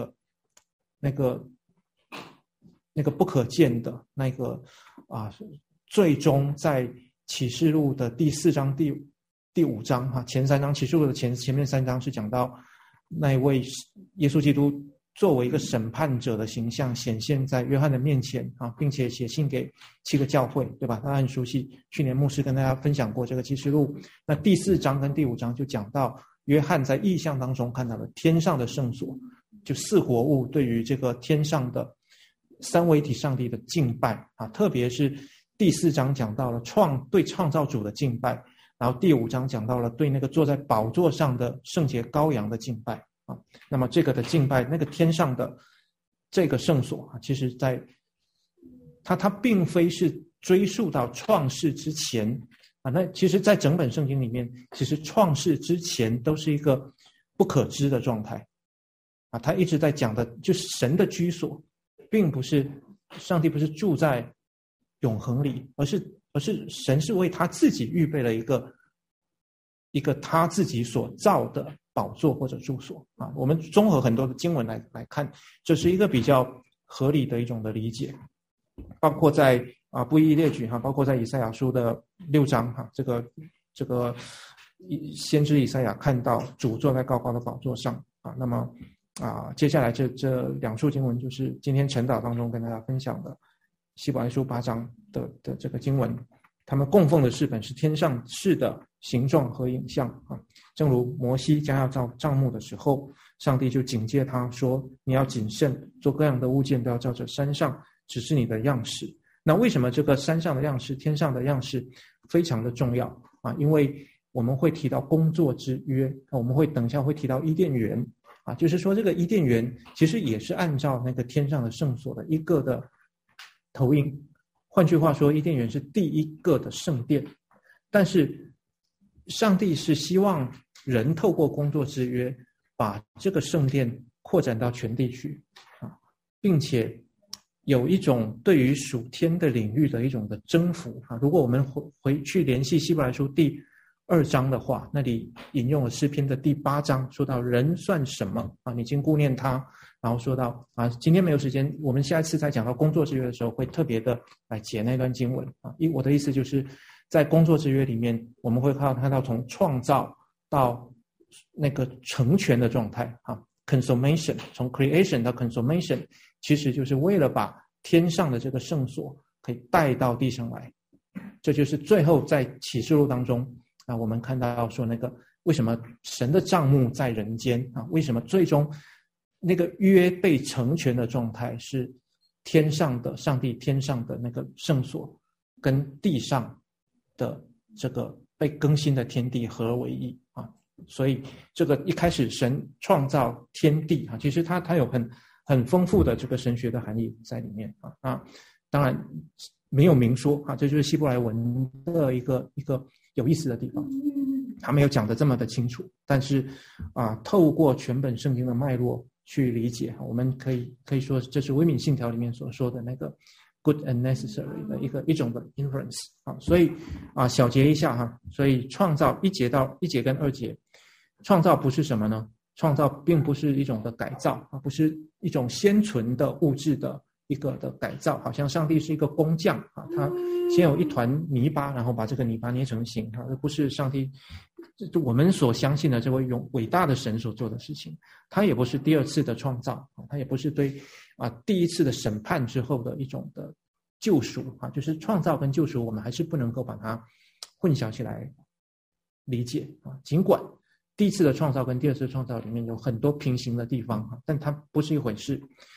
个不可见的那个最终在启示录的第4章第5章前3章启示录的前面3章是讲到那一位耶稣基督作为一个审判者的形象显现在约翰的面前并且写信给7个教会，对吧？大家很熟悉，去年牧师跟大家分享过这个启示录。那第4章跟第5章就讲到约翰在异象当中看到了天上的圣所，就4活物对于这个天上的三位一体上帝的敬拜特别是第4章讲到了对创造主的敬拜，然后第5章讲到了对那个坐在宝座上的圣洁羔羊的敬拜那么这个的敬拜，那个天上的这个圣所其实在它并非是追溯到创世之前那其实在整本圣经里面，其实创世之前都是一个不可知的状态他一直在讲的就是神的居所，并不是上帝不是住在永恒里，而是神是为他自己预备了一个他自己所造的宝座或者住所我们综合很多的经文来看，这是一个比较合理的一种的理解，包括在不一一列举包括在以赛亚书的6章这个先知以赛亚看到主坐在高高的宝座上那么接下来这2处经文就是今天晨祷当中跟大家分享的希伯来书8章的这个经文，他们供奉的饰本是天上事的形状和影像正如摩西将要造帐幕的时候，上帝就警戒他说，你要谨慎，做各样的物件都要照着山上只是你的样式。那为什么这个山上的样式天上的样式非常的重要因为我们会提到工作之约，我们会等一下会提到伊甸园就是说这个伊甸园其实也是按照那个天上的圣所的一个的投影，换句话说伊甸园是第一个的圣殿，但是上帝是希望人透过工作之约把这个圣殿扩展到全地去并且有一种对于属天的领域的一种的征服如果我们回去联系希伯来书第2章的话，那里引用了诗篇的第8章，说到人算什么你经顾念他，然后说到今天没有时间，我们下一次在讲到工作之约的时候会特别的来解那段经文我的意思就是在工作之约里面，我们会看到从创造到那个成全的状态consummation， 从 creation 到 consummation， 其实就是为了把天上的这个圣所可以带到地上来。这就是最后在启示录当中我们看到说那个为什么神的帐幕在人间为什么最终那个约被成全的状态是天上的上帝天上的那个圣所跟地上的这个被更新的天地合而为一所以这个一开始神创造天地其实它有很丰富的这个神学的含义在里面当然没有明说这就是希伯来文的一个有意思的地方，他没有讲得这么的清楚，但是透过全本圣经的脉络去理解我们可以说这是威敏信条里面所说的那个 good and necessary 的一种的 inference 所以小结一下所以创造1节跟2节，创造不是什么呢？创造并不是一种的改造不是一种先存的物质的一个的改造，好像上帝是一个工匠他先有一团泥巴，然后把这个泥巴捏成形这不是上帝我们所相信的这位伟大的神所做的事情。他也不是第2次的创造他也不是对第1次的审判之后的一种的救赎就是创造跟救赎我们还是不能够把它混淆起来理解尽管第1次的创造跟第2次的创造里面有很多平行的地方但它不是一回事。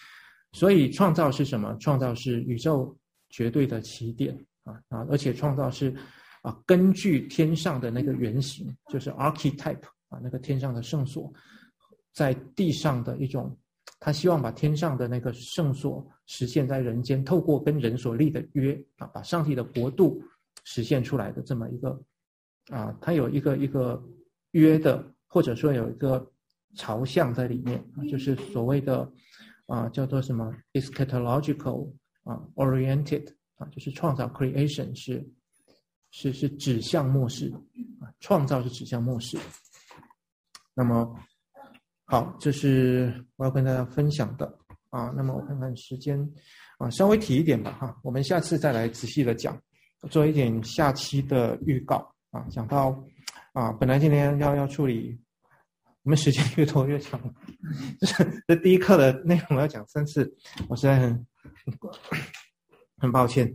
所以创造是什么？创造是宇宙绝对的起点而且创造是根据天上的那个原型，就是 archetype 那个天上的圣所，在地上的一种，他希望把天上的那个圣所实现在人间，透过跟人所立的约把上帝的国度实现出来的这么一个他有一个约的，或者说有一个朝向在里面就是所谓的叫做什么 eschatological oriented 就是创造 creation 是指向末世创造是指向末世。那么好，这是我要跟大家分享的那么我看看时间稍微提一点吧我们下次再来仔细的讲，做一点下期的预告讲到本来今天要处理，我们时间越拖越长，这第一课的内容要讲3次，我实在很抱歉。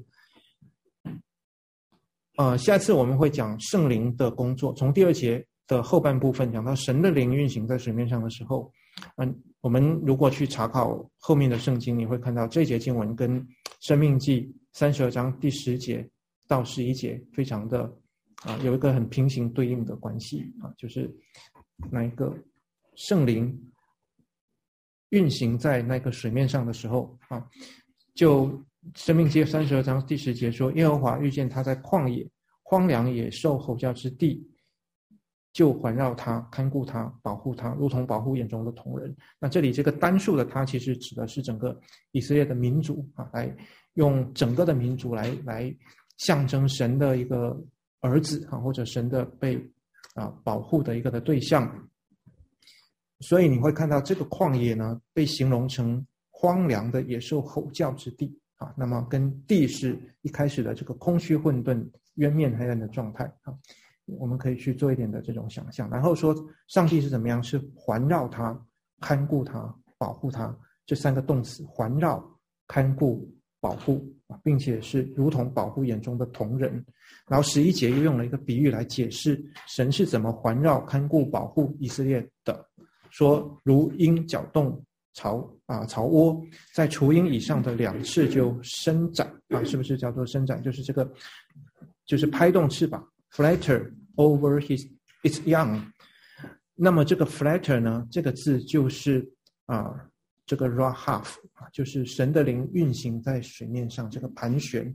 下次我们会讲圣灵的工作，从第2节的后半部分讲到神的灵运行在水面上的时候，我们如果去查考后面的圣经，你会看到这节经文跟申命记32章第10节到11节非常的有一个很平行对应的关系就是那一个圣灵运行在那个水面上的时候就申命记32章第10节说，耶和华遇见他在旷野荒凉野兽吼叫之地，就环绕他看顾他保护他，如同保护眼中的瞳人。那这里这个单数的他其实指的是整个以色列的民族来用整个的民族来象征神的一个儿子或者神的被保护的一个的对象。所以你会看到这个旷野呢被形容成荒凉的野兽吼叫之地那么跟地是一开始的这个空虚混沌渊面黑暗的状态我们可以去做一点的这种想象。然后说上帝是怎么样，是环绕他看顾他保护他，这3个动词环绕看顾保护并且是如同保护眼中的瞳人。然后11节又用了一个比喻来解释神是怎么环绕看顾保护以色列的，说如鹰搅动巢窝，在雏鹰以上的2翅就伸展是不是叫做伸展？就是这个就是拍动翅膀 flatter over its young。 那么这个 flatter 呢，这个字就是这个 rahaf 就是神的灵运行在水面上，这个盘旋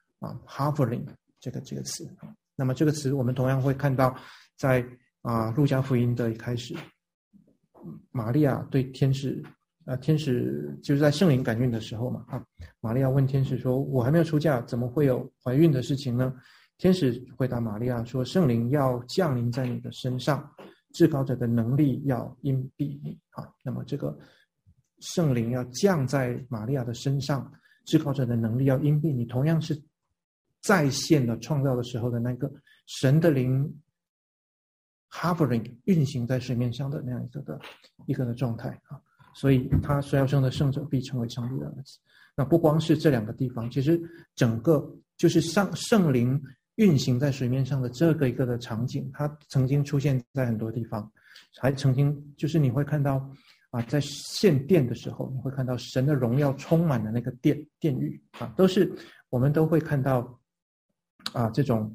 hovering 这个词。那么这个词我们同样会看到在路加福音的一开始，玛利亚对天使就是在圣灵感孕的时候嘛玛利亚问天使说，我还没有出嫁，怎么会有怀孕的事情呢？天使回答玛利亚说，圣灵要降临在你的身上，至高者的能力要荫蔽你那么这个圣灵要降在玛利亚的身上，至高者的能力要荫蔽你，同样是再现了创造的时候的那个神的灵 hovering 运行在水面上的那样一个的状态所以他所要生的圣者必成为上帝的儿子。那不光是这2个地方，其实整个就是圣灵运行在水面上的这个一个的场景，它曾经出现在很多地方，还曾经就是你会看到在献殿的时候，你会看到神的荣耀充满了那个殿宇都是我们都会看到这种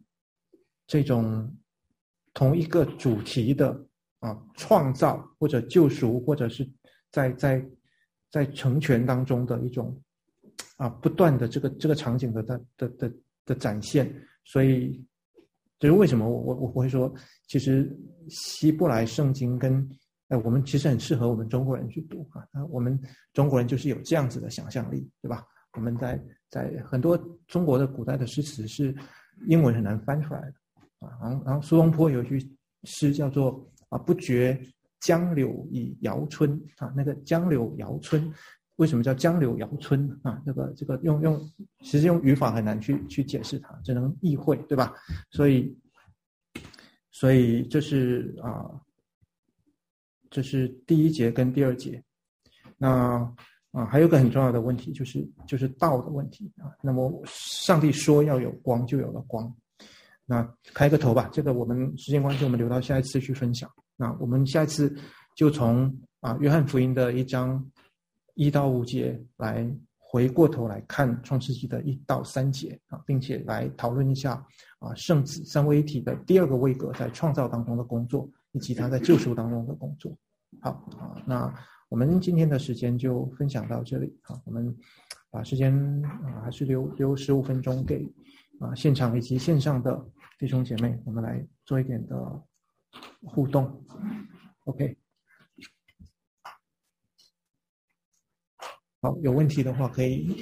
同一个主题的创造或者救赎，或者是在成全当中的一种不断的这个场景的展现。所以这是为什么我会说，其实希伯来圣经跟我们其实很适合我们中国人去读我们中国人就是有这样子的想象力，对吧？我们在很多中国的古代的诗词是英文很难翻出来的然后苏东坡有一句诗叫做不觉江柳已摇春那个江柳摇春为什么叫江柳摇春这个其实用语法很难去解释它，只能意会，对吧？所以这是第1节跟第2节。那还有个很重要的问题，就是道的问题那么上帝说要有光，就有了光。那开个头吧，这个我们时间关系，我们留到下一次去分享。那我们下一次就从约翰福音的1章 1到5节来回过头来看创世纪的1到3节啊，并且来讨论一下圣子三位一体的第二个位格在创造当中的工作，以及他在救赎当中的工作。好那我们今天的时间就分享到这里啊，我们把时间还是留15分钟给现场以及线上的弟兄姐妹，我们来做一点的互动。OK， 好，有问题的话可以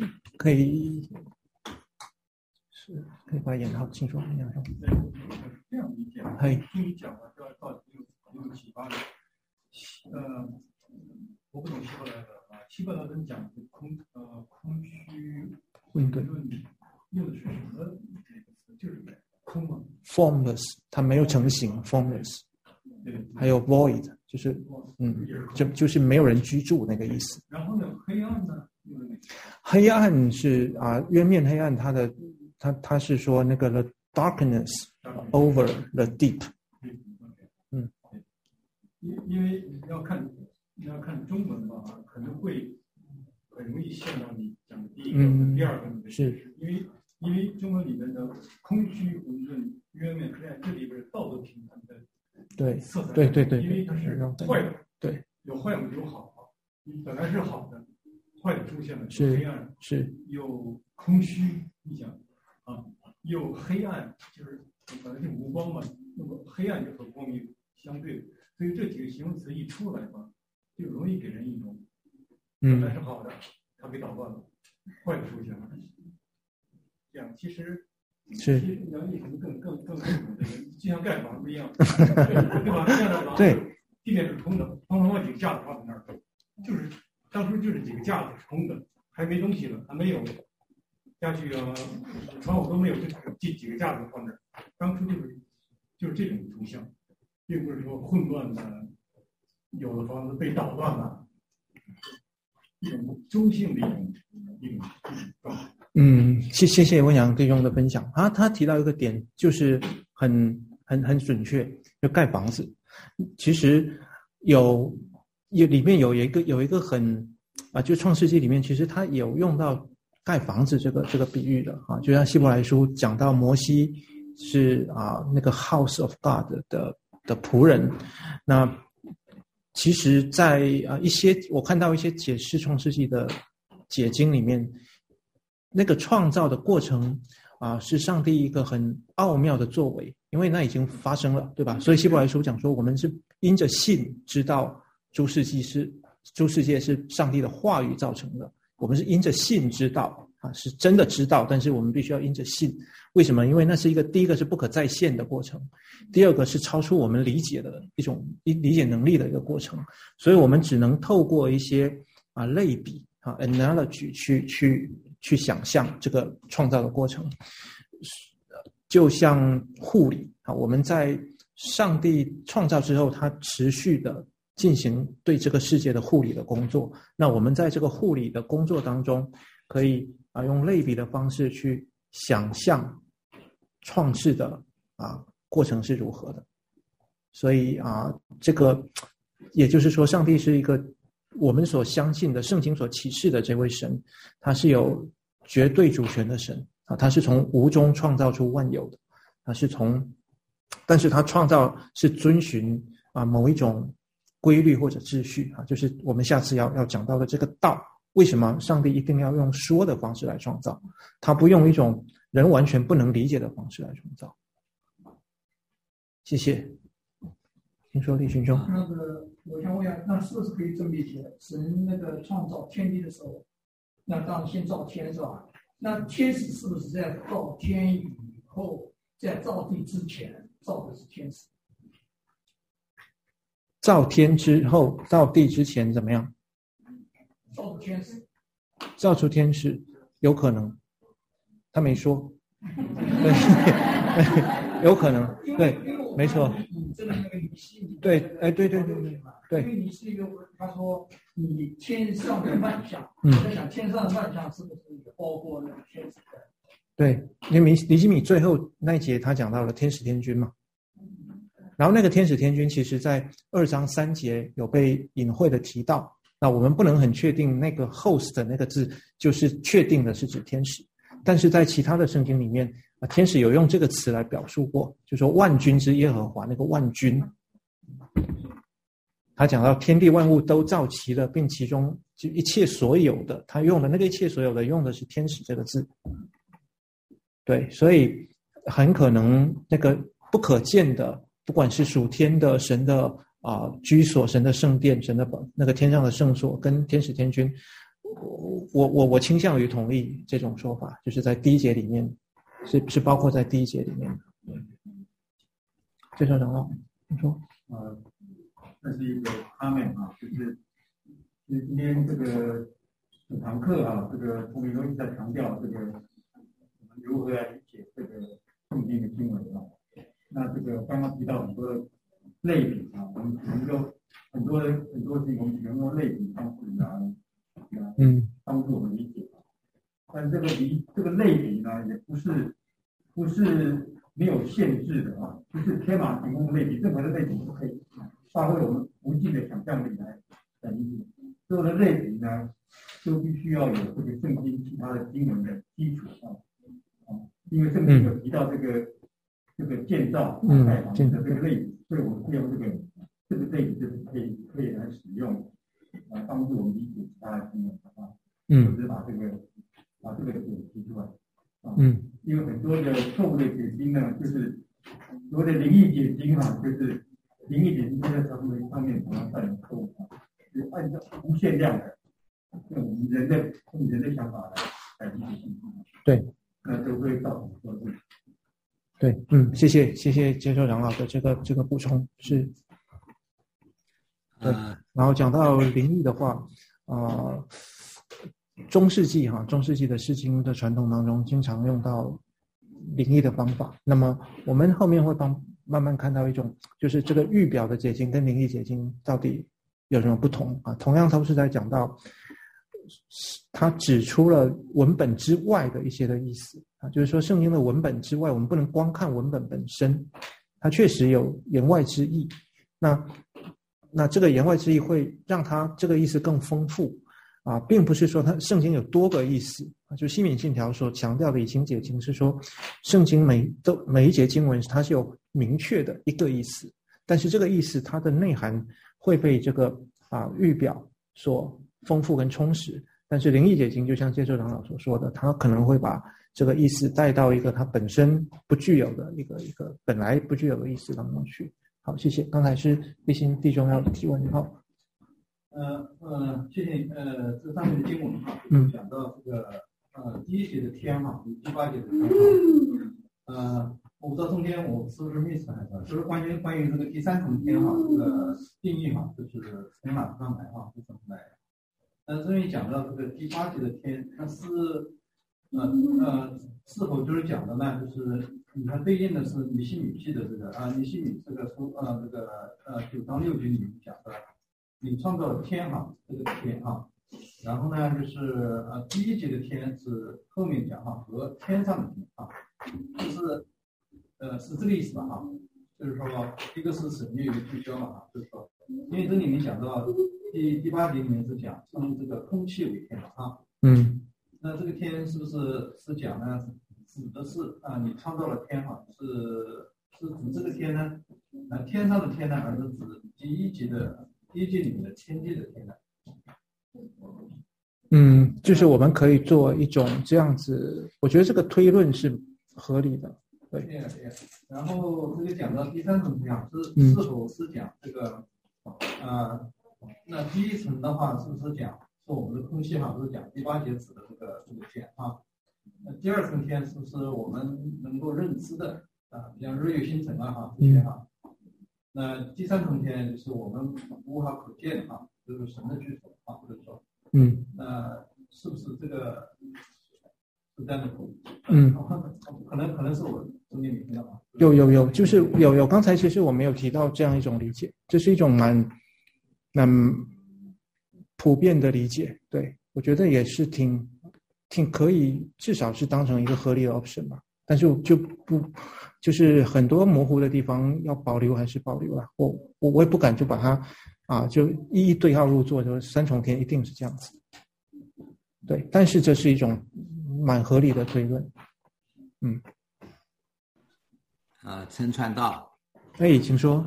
发言。好，请说。 这样理解，听你讲了，这到底有启发的。我不懂希伯来的希伯来人讲的空虚混沌用的是什么这个词？就是空嘛 ，formless， 它没有成型 ，formless。还有 void， 就是就是没有人居住那个意思。 然后呢，黑暗呢？ 黑暗是渊面黑暗，它是说那个 the darkness over the deep。 因为你要看中文吧，可能会很容易陷到你讲的第一个、第二个是因为中文里面的空虚混沌渊面黑暗，这里边道德评判的色彩，对，因为它是坏的， 对， 有坏的有好，你本来是好的，坏的出现了， 是黑暗， 是有空虚，你想有黑暗，就是本来是无光嘛，那么黑暗就和光明相对，所以这几个形容词一出来吧，就容易给人一种本来是好的，它被捣乱了，坏的出现了。这样其实能力可能更就像盖房子一样，对吧？这样的房子地面是空的，通常把几个架子放在那儿，就是当初就是几个架子是空的，还没东西呢，还没有家具窗户都没有，就几个架子放那儿。当初就是这种图像，并不是说混乱的，有的房子被捣乱了，一种中性的一种状态。 谢谢温阳弟兄的分享。他提到一个点，就是很准确，就盖房子。其实里面有一个很就创世纪里面，其实他有用到盖房子这个比喻的就像希伯来书讲到摩西是那个 House of God 的仆人。那其实在我看到一些解释创世纪的解经里面，那个创造的过程是上帝一个很奥妙的作为，因为那已经发生了，对吧？所以希伯来书讲说，我们是因着信知道诸世界是上帝的话语造成的，我们是因着信知道是真的知道，但是我们必须要因着信。为什么？因为那是第一个是不可再现的过程，第二个是超出我们理解的一种理解能力的一个过程，所以我们只能透过一些类比analogy 去想象这个创造的过程。就像护理我们在上帝创造之后，他持续的进行对这个世界的护理的工作。那我们在这个护理的工作当中，可以用类比的方式去想象创世的过程是如何的。所以这个也就是说，上帝是一个我们所相信的圣经所启示的这位神，他是有绝对主权的神他是从无中创造出万有的，但是他创造是遵循某一种规律或者秩序就是我们下次要讲到的这个道。为什么上帝一定要用说的方式来创造，他不用一种人完全不能理解的方式来创造？谢谢。听说立群兄， 我想问一下，那是不是可以这么理解？神那个创造天地的时候，那当然先造天是吧？那天使是不是在造天以后，在造地之前造的是天使？ 造天之后，造地之前怎么样？ 造出天使， 造出天使有可能，他没说，对，有可能，对，没错。对，对， 因为你是一个，他说你天上的万象，我在想天上的万象是不是也包括那个天使的？ 对，因为尼希米最后那一节他讲到了天使天君嘛，然后那个天使天君其实在2章3节有被隐晦的提到那我们不能很确定那个 host 的那个字就是确定的是指天使，但是在其他的圣经里面天使有用这个词来表述过，就说万军之耶和华，那个万军，他讲到天地万物都造齐了，并其中就一切所有的，他用的那个一切所有的用的是天使这个字。对，所以很可能那个不可见的，不管是属天的神的居所、神的圣殿、神的那个天上的圣所跟天使天君，我倾向于同意这种说法，就是在第一节里面是包括在第一节里面的。介绍长老，你说。 这是一个 comment 就是今天这个整堂课这个同学都一直在强调这个我们如何来理解这个圣经的经文那这个刚刚提到很多的类比我们就很多事情我们只能用类比方式帮助我们理解但这个类比呢也不是没有限制的就是天马行空的类比，任何的类比都可以发挥我们无尽的想象力来理解。所有的类比呢，都必须要有这个圣经其他的经文的基础因为圣经有提到这个建造盖房子的这个类比，所以我们会用这个类比就是可以来使用来帮助我们理解其他的经文就是把这个点提出来因为很多的错误的解经呢，就是所谓的灵异解经就是灵异解经在上面常常犯的错误就是按照无限量的用我们人的想法来理解圣经对， 那都会造成错误对谢谢接受长老的这个补充是对然后讲到灵异的话中世纪的释经的传统当中经常用到灵异的方法，那么我们后面会慢慢看到一种就是这个预表的解经跟灵异解经到底有什么不同同样都是在讲到他指出了文本之外的一些的意思就是说圣经的文本之外，我们不能光看文本本身，它确实有言外之意，那这个言外之意会让它这个意思更丰富并不是说它圣经有多个意思就西敏信条所强调的以经解经是说圣经每一节经文它是有明确的一个意思，但是这个意思它的内涵会被这个预表所丰富跟充实，但是灵异解经就像接受长老所说的，它可能会把这个意思带到一个它本身不具有的一个本来不具有的意思当中去。好，谢谢。刚才是立新弟兄要提问谢谢这上面的经文讲到这个第一节的天与第八节的天我不知道中间我是不是 miss 还是就是关于这个第三层天这个定义就是从哪上来是怎么来的这里讲到这个第八节的天它是是否就是讲的呢就是你看对应的是尼希米记的这个尼希米这个书这个9章6节里面讲的你创造了天这个天然后呢就是第一节的天是后面讲和天上的天就是是这个意思吧就是说一个是省略一个聚焦嘛就是说因为这里面讲到第八节里面是讲称这个空气为天嘛那这个天是不是讲呢指的是你创造了天是指这个天呢天上的天呢而是指第一节里面的天界的天呢就是我们可以做一种这样子，我觉得这个推论是合理的对然后这个讲到第三层天是否是讲这个那第一层的话是不是讲说我们的空气是讲第八节指的这个天那第二层天是不是我们能够认知的像日月星辰这些那第三层天就是我们无法可见就是神的居所或者说那是不是这个是这样的可能是我中间没听到有就是有刚才其实我们有提到这样一种理解，这是一种蛮普遍的理解，对，我觉得也是挺可以，至少是当成一个合理的 option 吧。但是就不就是很多模糊的地方要保留还是保留啦，我也不敢就把它就一一对号入座，就是三重天一定是这样子。对，但是这是一种蛮合理的推论。 陈传道， 请说。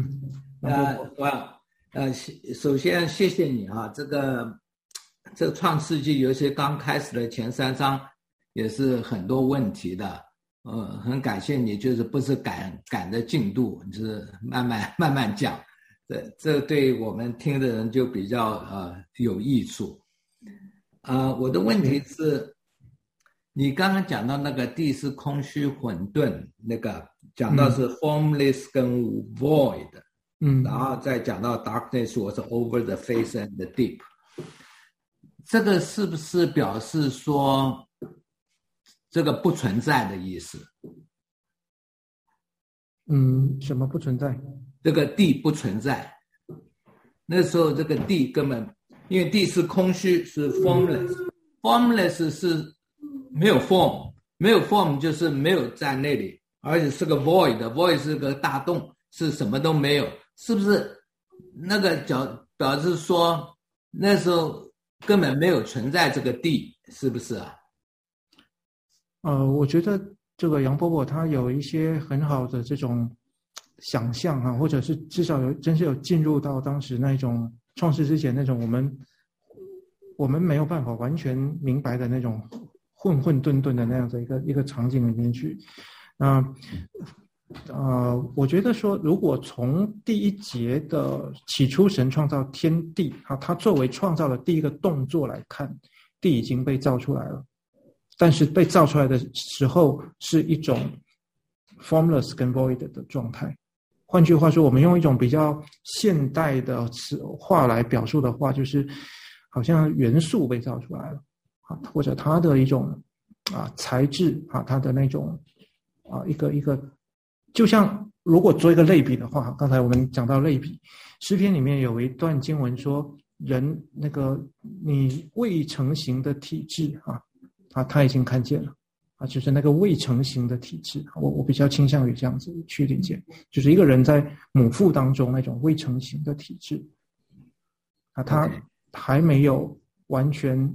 首先谢谢你啊，这个创世纪尤其刚开始的前3章也是很多问题的，很感谢你，就是不是赶着进度，就是慢慢讲，这对我们听的人就比较有益处。我的问题是，你刚刚讲到那个地是空虚混沌，那个讲到是 formless 跟 void，然后再讲到 darkness was over the face and the deep， 这个是不是表示说这个不存在的意思？ 什么不存在？ 这个地不存在。那时候这个地根本，因为地是空虚，是 formless 是没有 form 就是没有在那里，而且是个 void 是个大洞，是什么都没有，是不是那个表示说那时候根本没有存在这个地，是不是啊？ 我觉得这个杨伯伯他有一些很好的这种想象或者是至少真是有进入到当时那种创世之前那种我们没有办法完全明白的那种混沌的那样的一个场景里面去。我觉得说，如果从第1节的起初神创造天地他作为创造的第一个动作来看，地已经被造出来了，但是被造出来的时候是一种 formless 跟 void 的状态。换句话说，我们用一种比较现代的话来表述的话，就是好像元素被造出来了或者它的一种材质它的那种一个，就像如果做一个类比的话，刚才我们讲到类比，诗篇里面有一段经文说，人那个你未成形的体质他已经看见了就是那个未成形的体质，我比较倾向于这样子去理解，就是一个人在母腹当中那种未成形的体质他还没有完全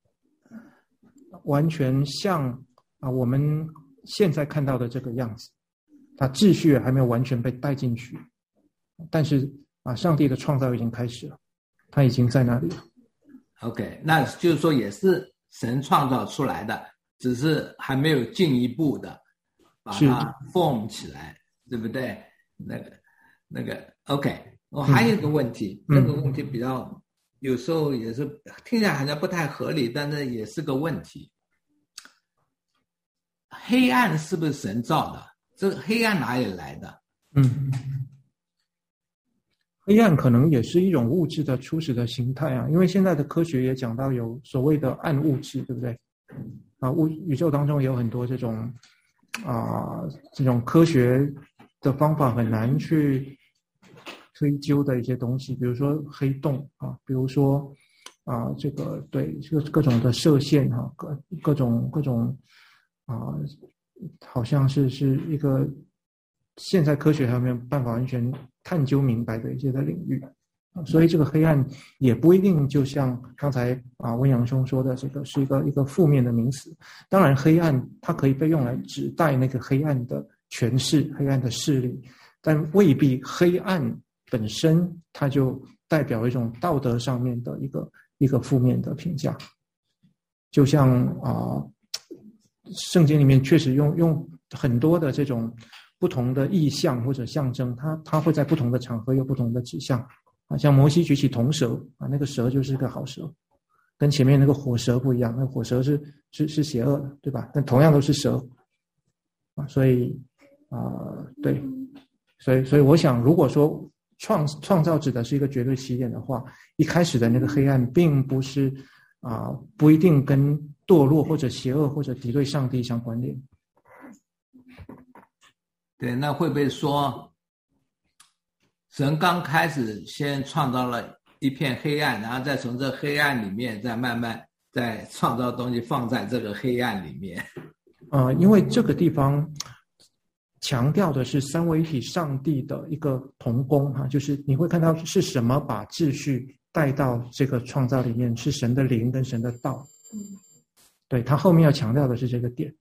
像我们现在看到的这个样子，他秩序还没有完全被带进去，但是上帝的创造已经开始了，他已经在那里了。 OK， 那就是说也是神创造出来的，只是还没有进一步的把它 form 起来，对不对？那个 OK， 我还有一个问题，那个问题比较有时候也是听起来好像不太合理，但是也是个问题。黑暗是不是神造的？这个黑暗哪里来的？ 黑暗可能也是一种物质的初始的形态因为现在的科学也讲到有所谓的暗物质，对不对？宇宙当中也有很多这种科学的方法很难去追究的一些东西，比如说黑洞比如说这个对这个各种的射线各种好像是一个现在科学还没有办法完全探究明白的一些的领域，所以这个黑暗也不一定就像刚才温阳兄说的，这个是一个负面的名词。当然黑暗它可以被用来指代那个黑暗的权势、黑暗的势力，但未必黑暗本身它就代表一种道德上面的一个负面的评价。就像圣经里面确实用很多的这种不同的意象或者象征，它会在不同的场合有不同的指向像摩西举起铜蛇那个蛇就是个好蛇，跟前面那个火蛇不一样，那个火蛇是邪恶的，对吧？但同样都是蛇所以对，所以我想，如果说创造指的是一个绝对起点的话，一开始的那个黑暗并不是不一定跟堕落或者邪恶或者敌对上帝相关联。 对，那会不会说神刚开始先创造了一片黑暗，然后再从这黑暗里面再慢慢再创造东西放在这个黑暗里面？ 因为这个地方强调的是三位一体上帝的一个同工哈，就是你会看到是什么把秩序带到这个创造里面，是神的灵跟神的道。对，他后面要强调的是这个点，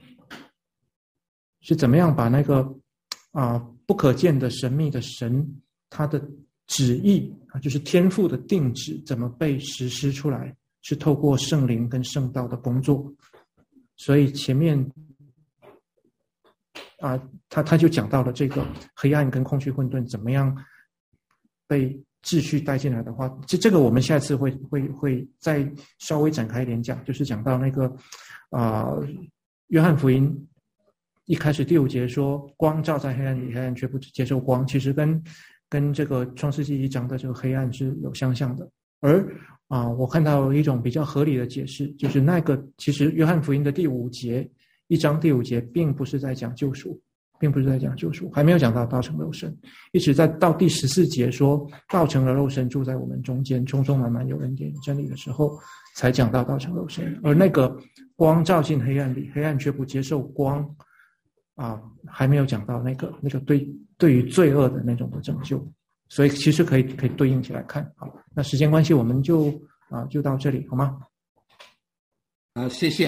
是怎么样把那个不可见的神秘的神他的旨意啊，就是天父的定旨怎么被实施出来，是透过圣灵跟圣道的工作。所以前面他就讲到了这个黑暗跟空虚混沌怎么样被秩序带进来的话，这个我们下次会再稍微展开一点讲，就是讲到那个约翰福音一开始第5节说光照在黑暗里，黑暗却不接受光，其实跟这个创世纪1章的这个黑暗是有相像的。而我看到一种比较合理的解释，就是那个其实约翰福音的第5节1章第5节并不是在讲救赎，还没有讲到道成肉身，一直到第14节说道成了肉身住在我们中间，充充满满有恩典有真理的时候才讲到道成肉身。而那个光照进黑暗里，黑暗却不接受光还没有讲到那个对于罪恶的那种的拯救，所以其实可以对应起来看。好，那时间关系我们就到这里好吗？ 谢谢。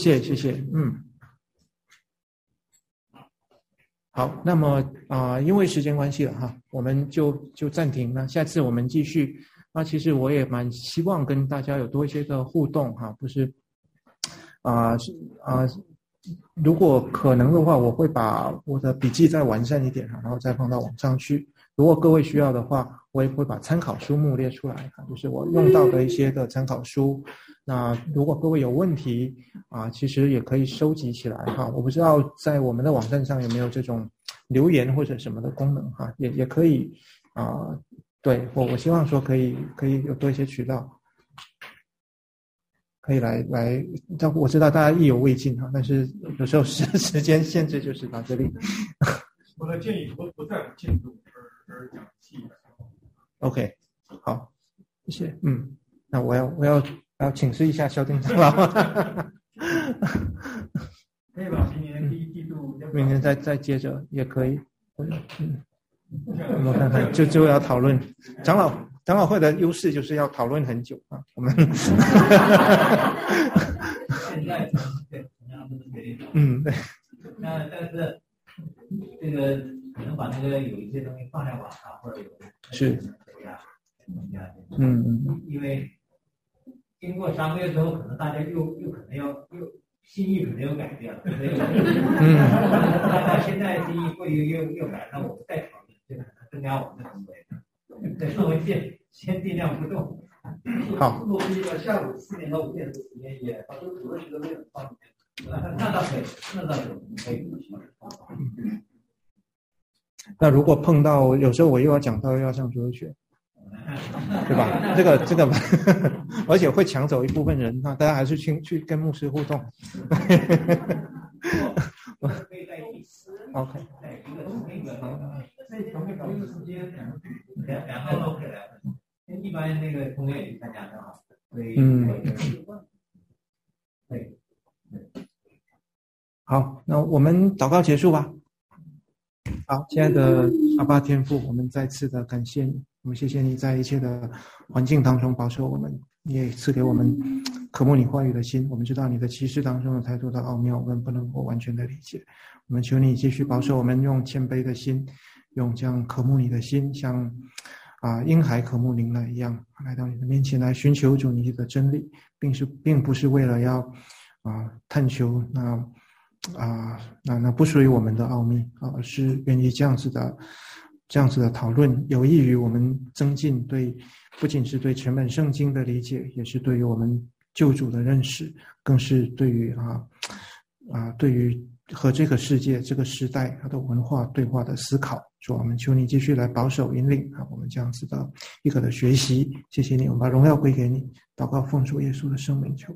好，那么因为时间关系了哈，我们就暂停了。下次我们继续。其实我也蛮希望跟大家有多一些的互动哈，不是如果可能的话，我会把我的笔记再完善一点然后再放到网上去。如果各位需要的话，我也会把参考书目列出来就是我用到的一些的参考书。那如果各位有问题其实也可以收集起来哈。我不知道在我们的网站上有没有这种留言或者什么的功能哈，也可以对，我希望说可以有多一些渠道，可以来，我知道大家意犹未尽哈，但是有时候时间限制就是到这里。 我的建议不在乎进度而讲细节。OK， 好，谢谢。那我要请示一下萧定长老。 可以吧？明年第1季度， 明年再接着也可以。我看看，就要讨论长老会的优势就是要讨论很久我们现在对同样都是决定对。 但是这个可能把那个有一些东西放在网上，或者有是因为经过3个月之后，可能大家又可能又心意可能又改变了，那现在心意会又改，那我们再讨论，这个增加我们的行为。所以我们先尽量不动。 好。 落实一个下午4点到5点的时间，也把这个主任级的内容放里面。 那倒可以，可以。 那如果碰到有时候我又要讲到又要上主日学，对吧？这个而且会抢走一部分人，那大家还是去跟牧师互动。OK。 两个都可以来。一般那个同学也参加的哈。对。 好，那我们祷告结束吧。好，亲爱的阿爸天父，我们再次的感谢你，我们谢谢你在一切的环境当中保守我们，你也赐给我们渴慕你话语的心。我们知道你的启示当中有太多的奥妙，我们不能够完全的理解。我们求你继续保守我们，用谦卑的心，用这样渴慕你的心，像婴孩渴慕灵奶一样，来到你的面前来寻求主你的真理，并不是为了要探求那不属于我们的奥秘而是愿意这样子的讨论，有益于我们增进不仅是对全本圣经的理解，也是对于我们救主的认识，更是对于和这个世界这个时代它的文化对话的思考。主，我们求你继续来保守引领我们这样子的一个的学习。谢谢你，我们把荣耀归给你。祷告奉主耶稣的圣名求。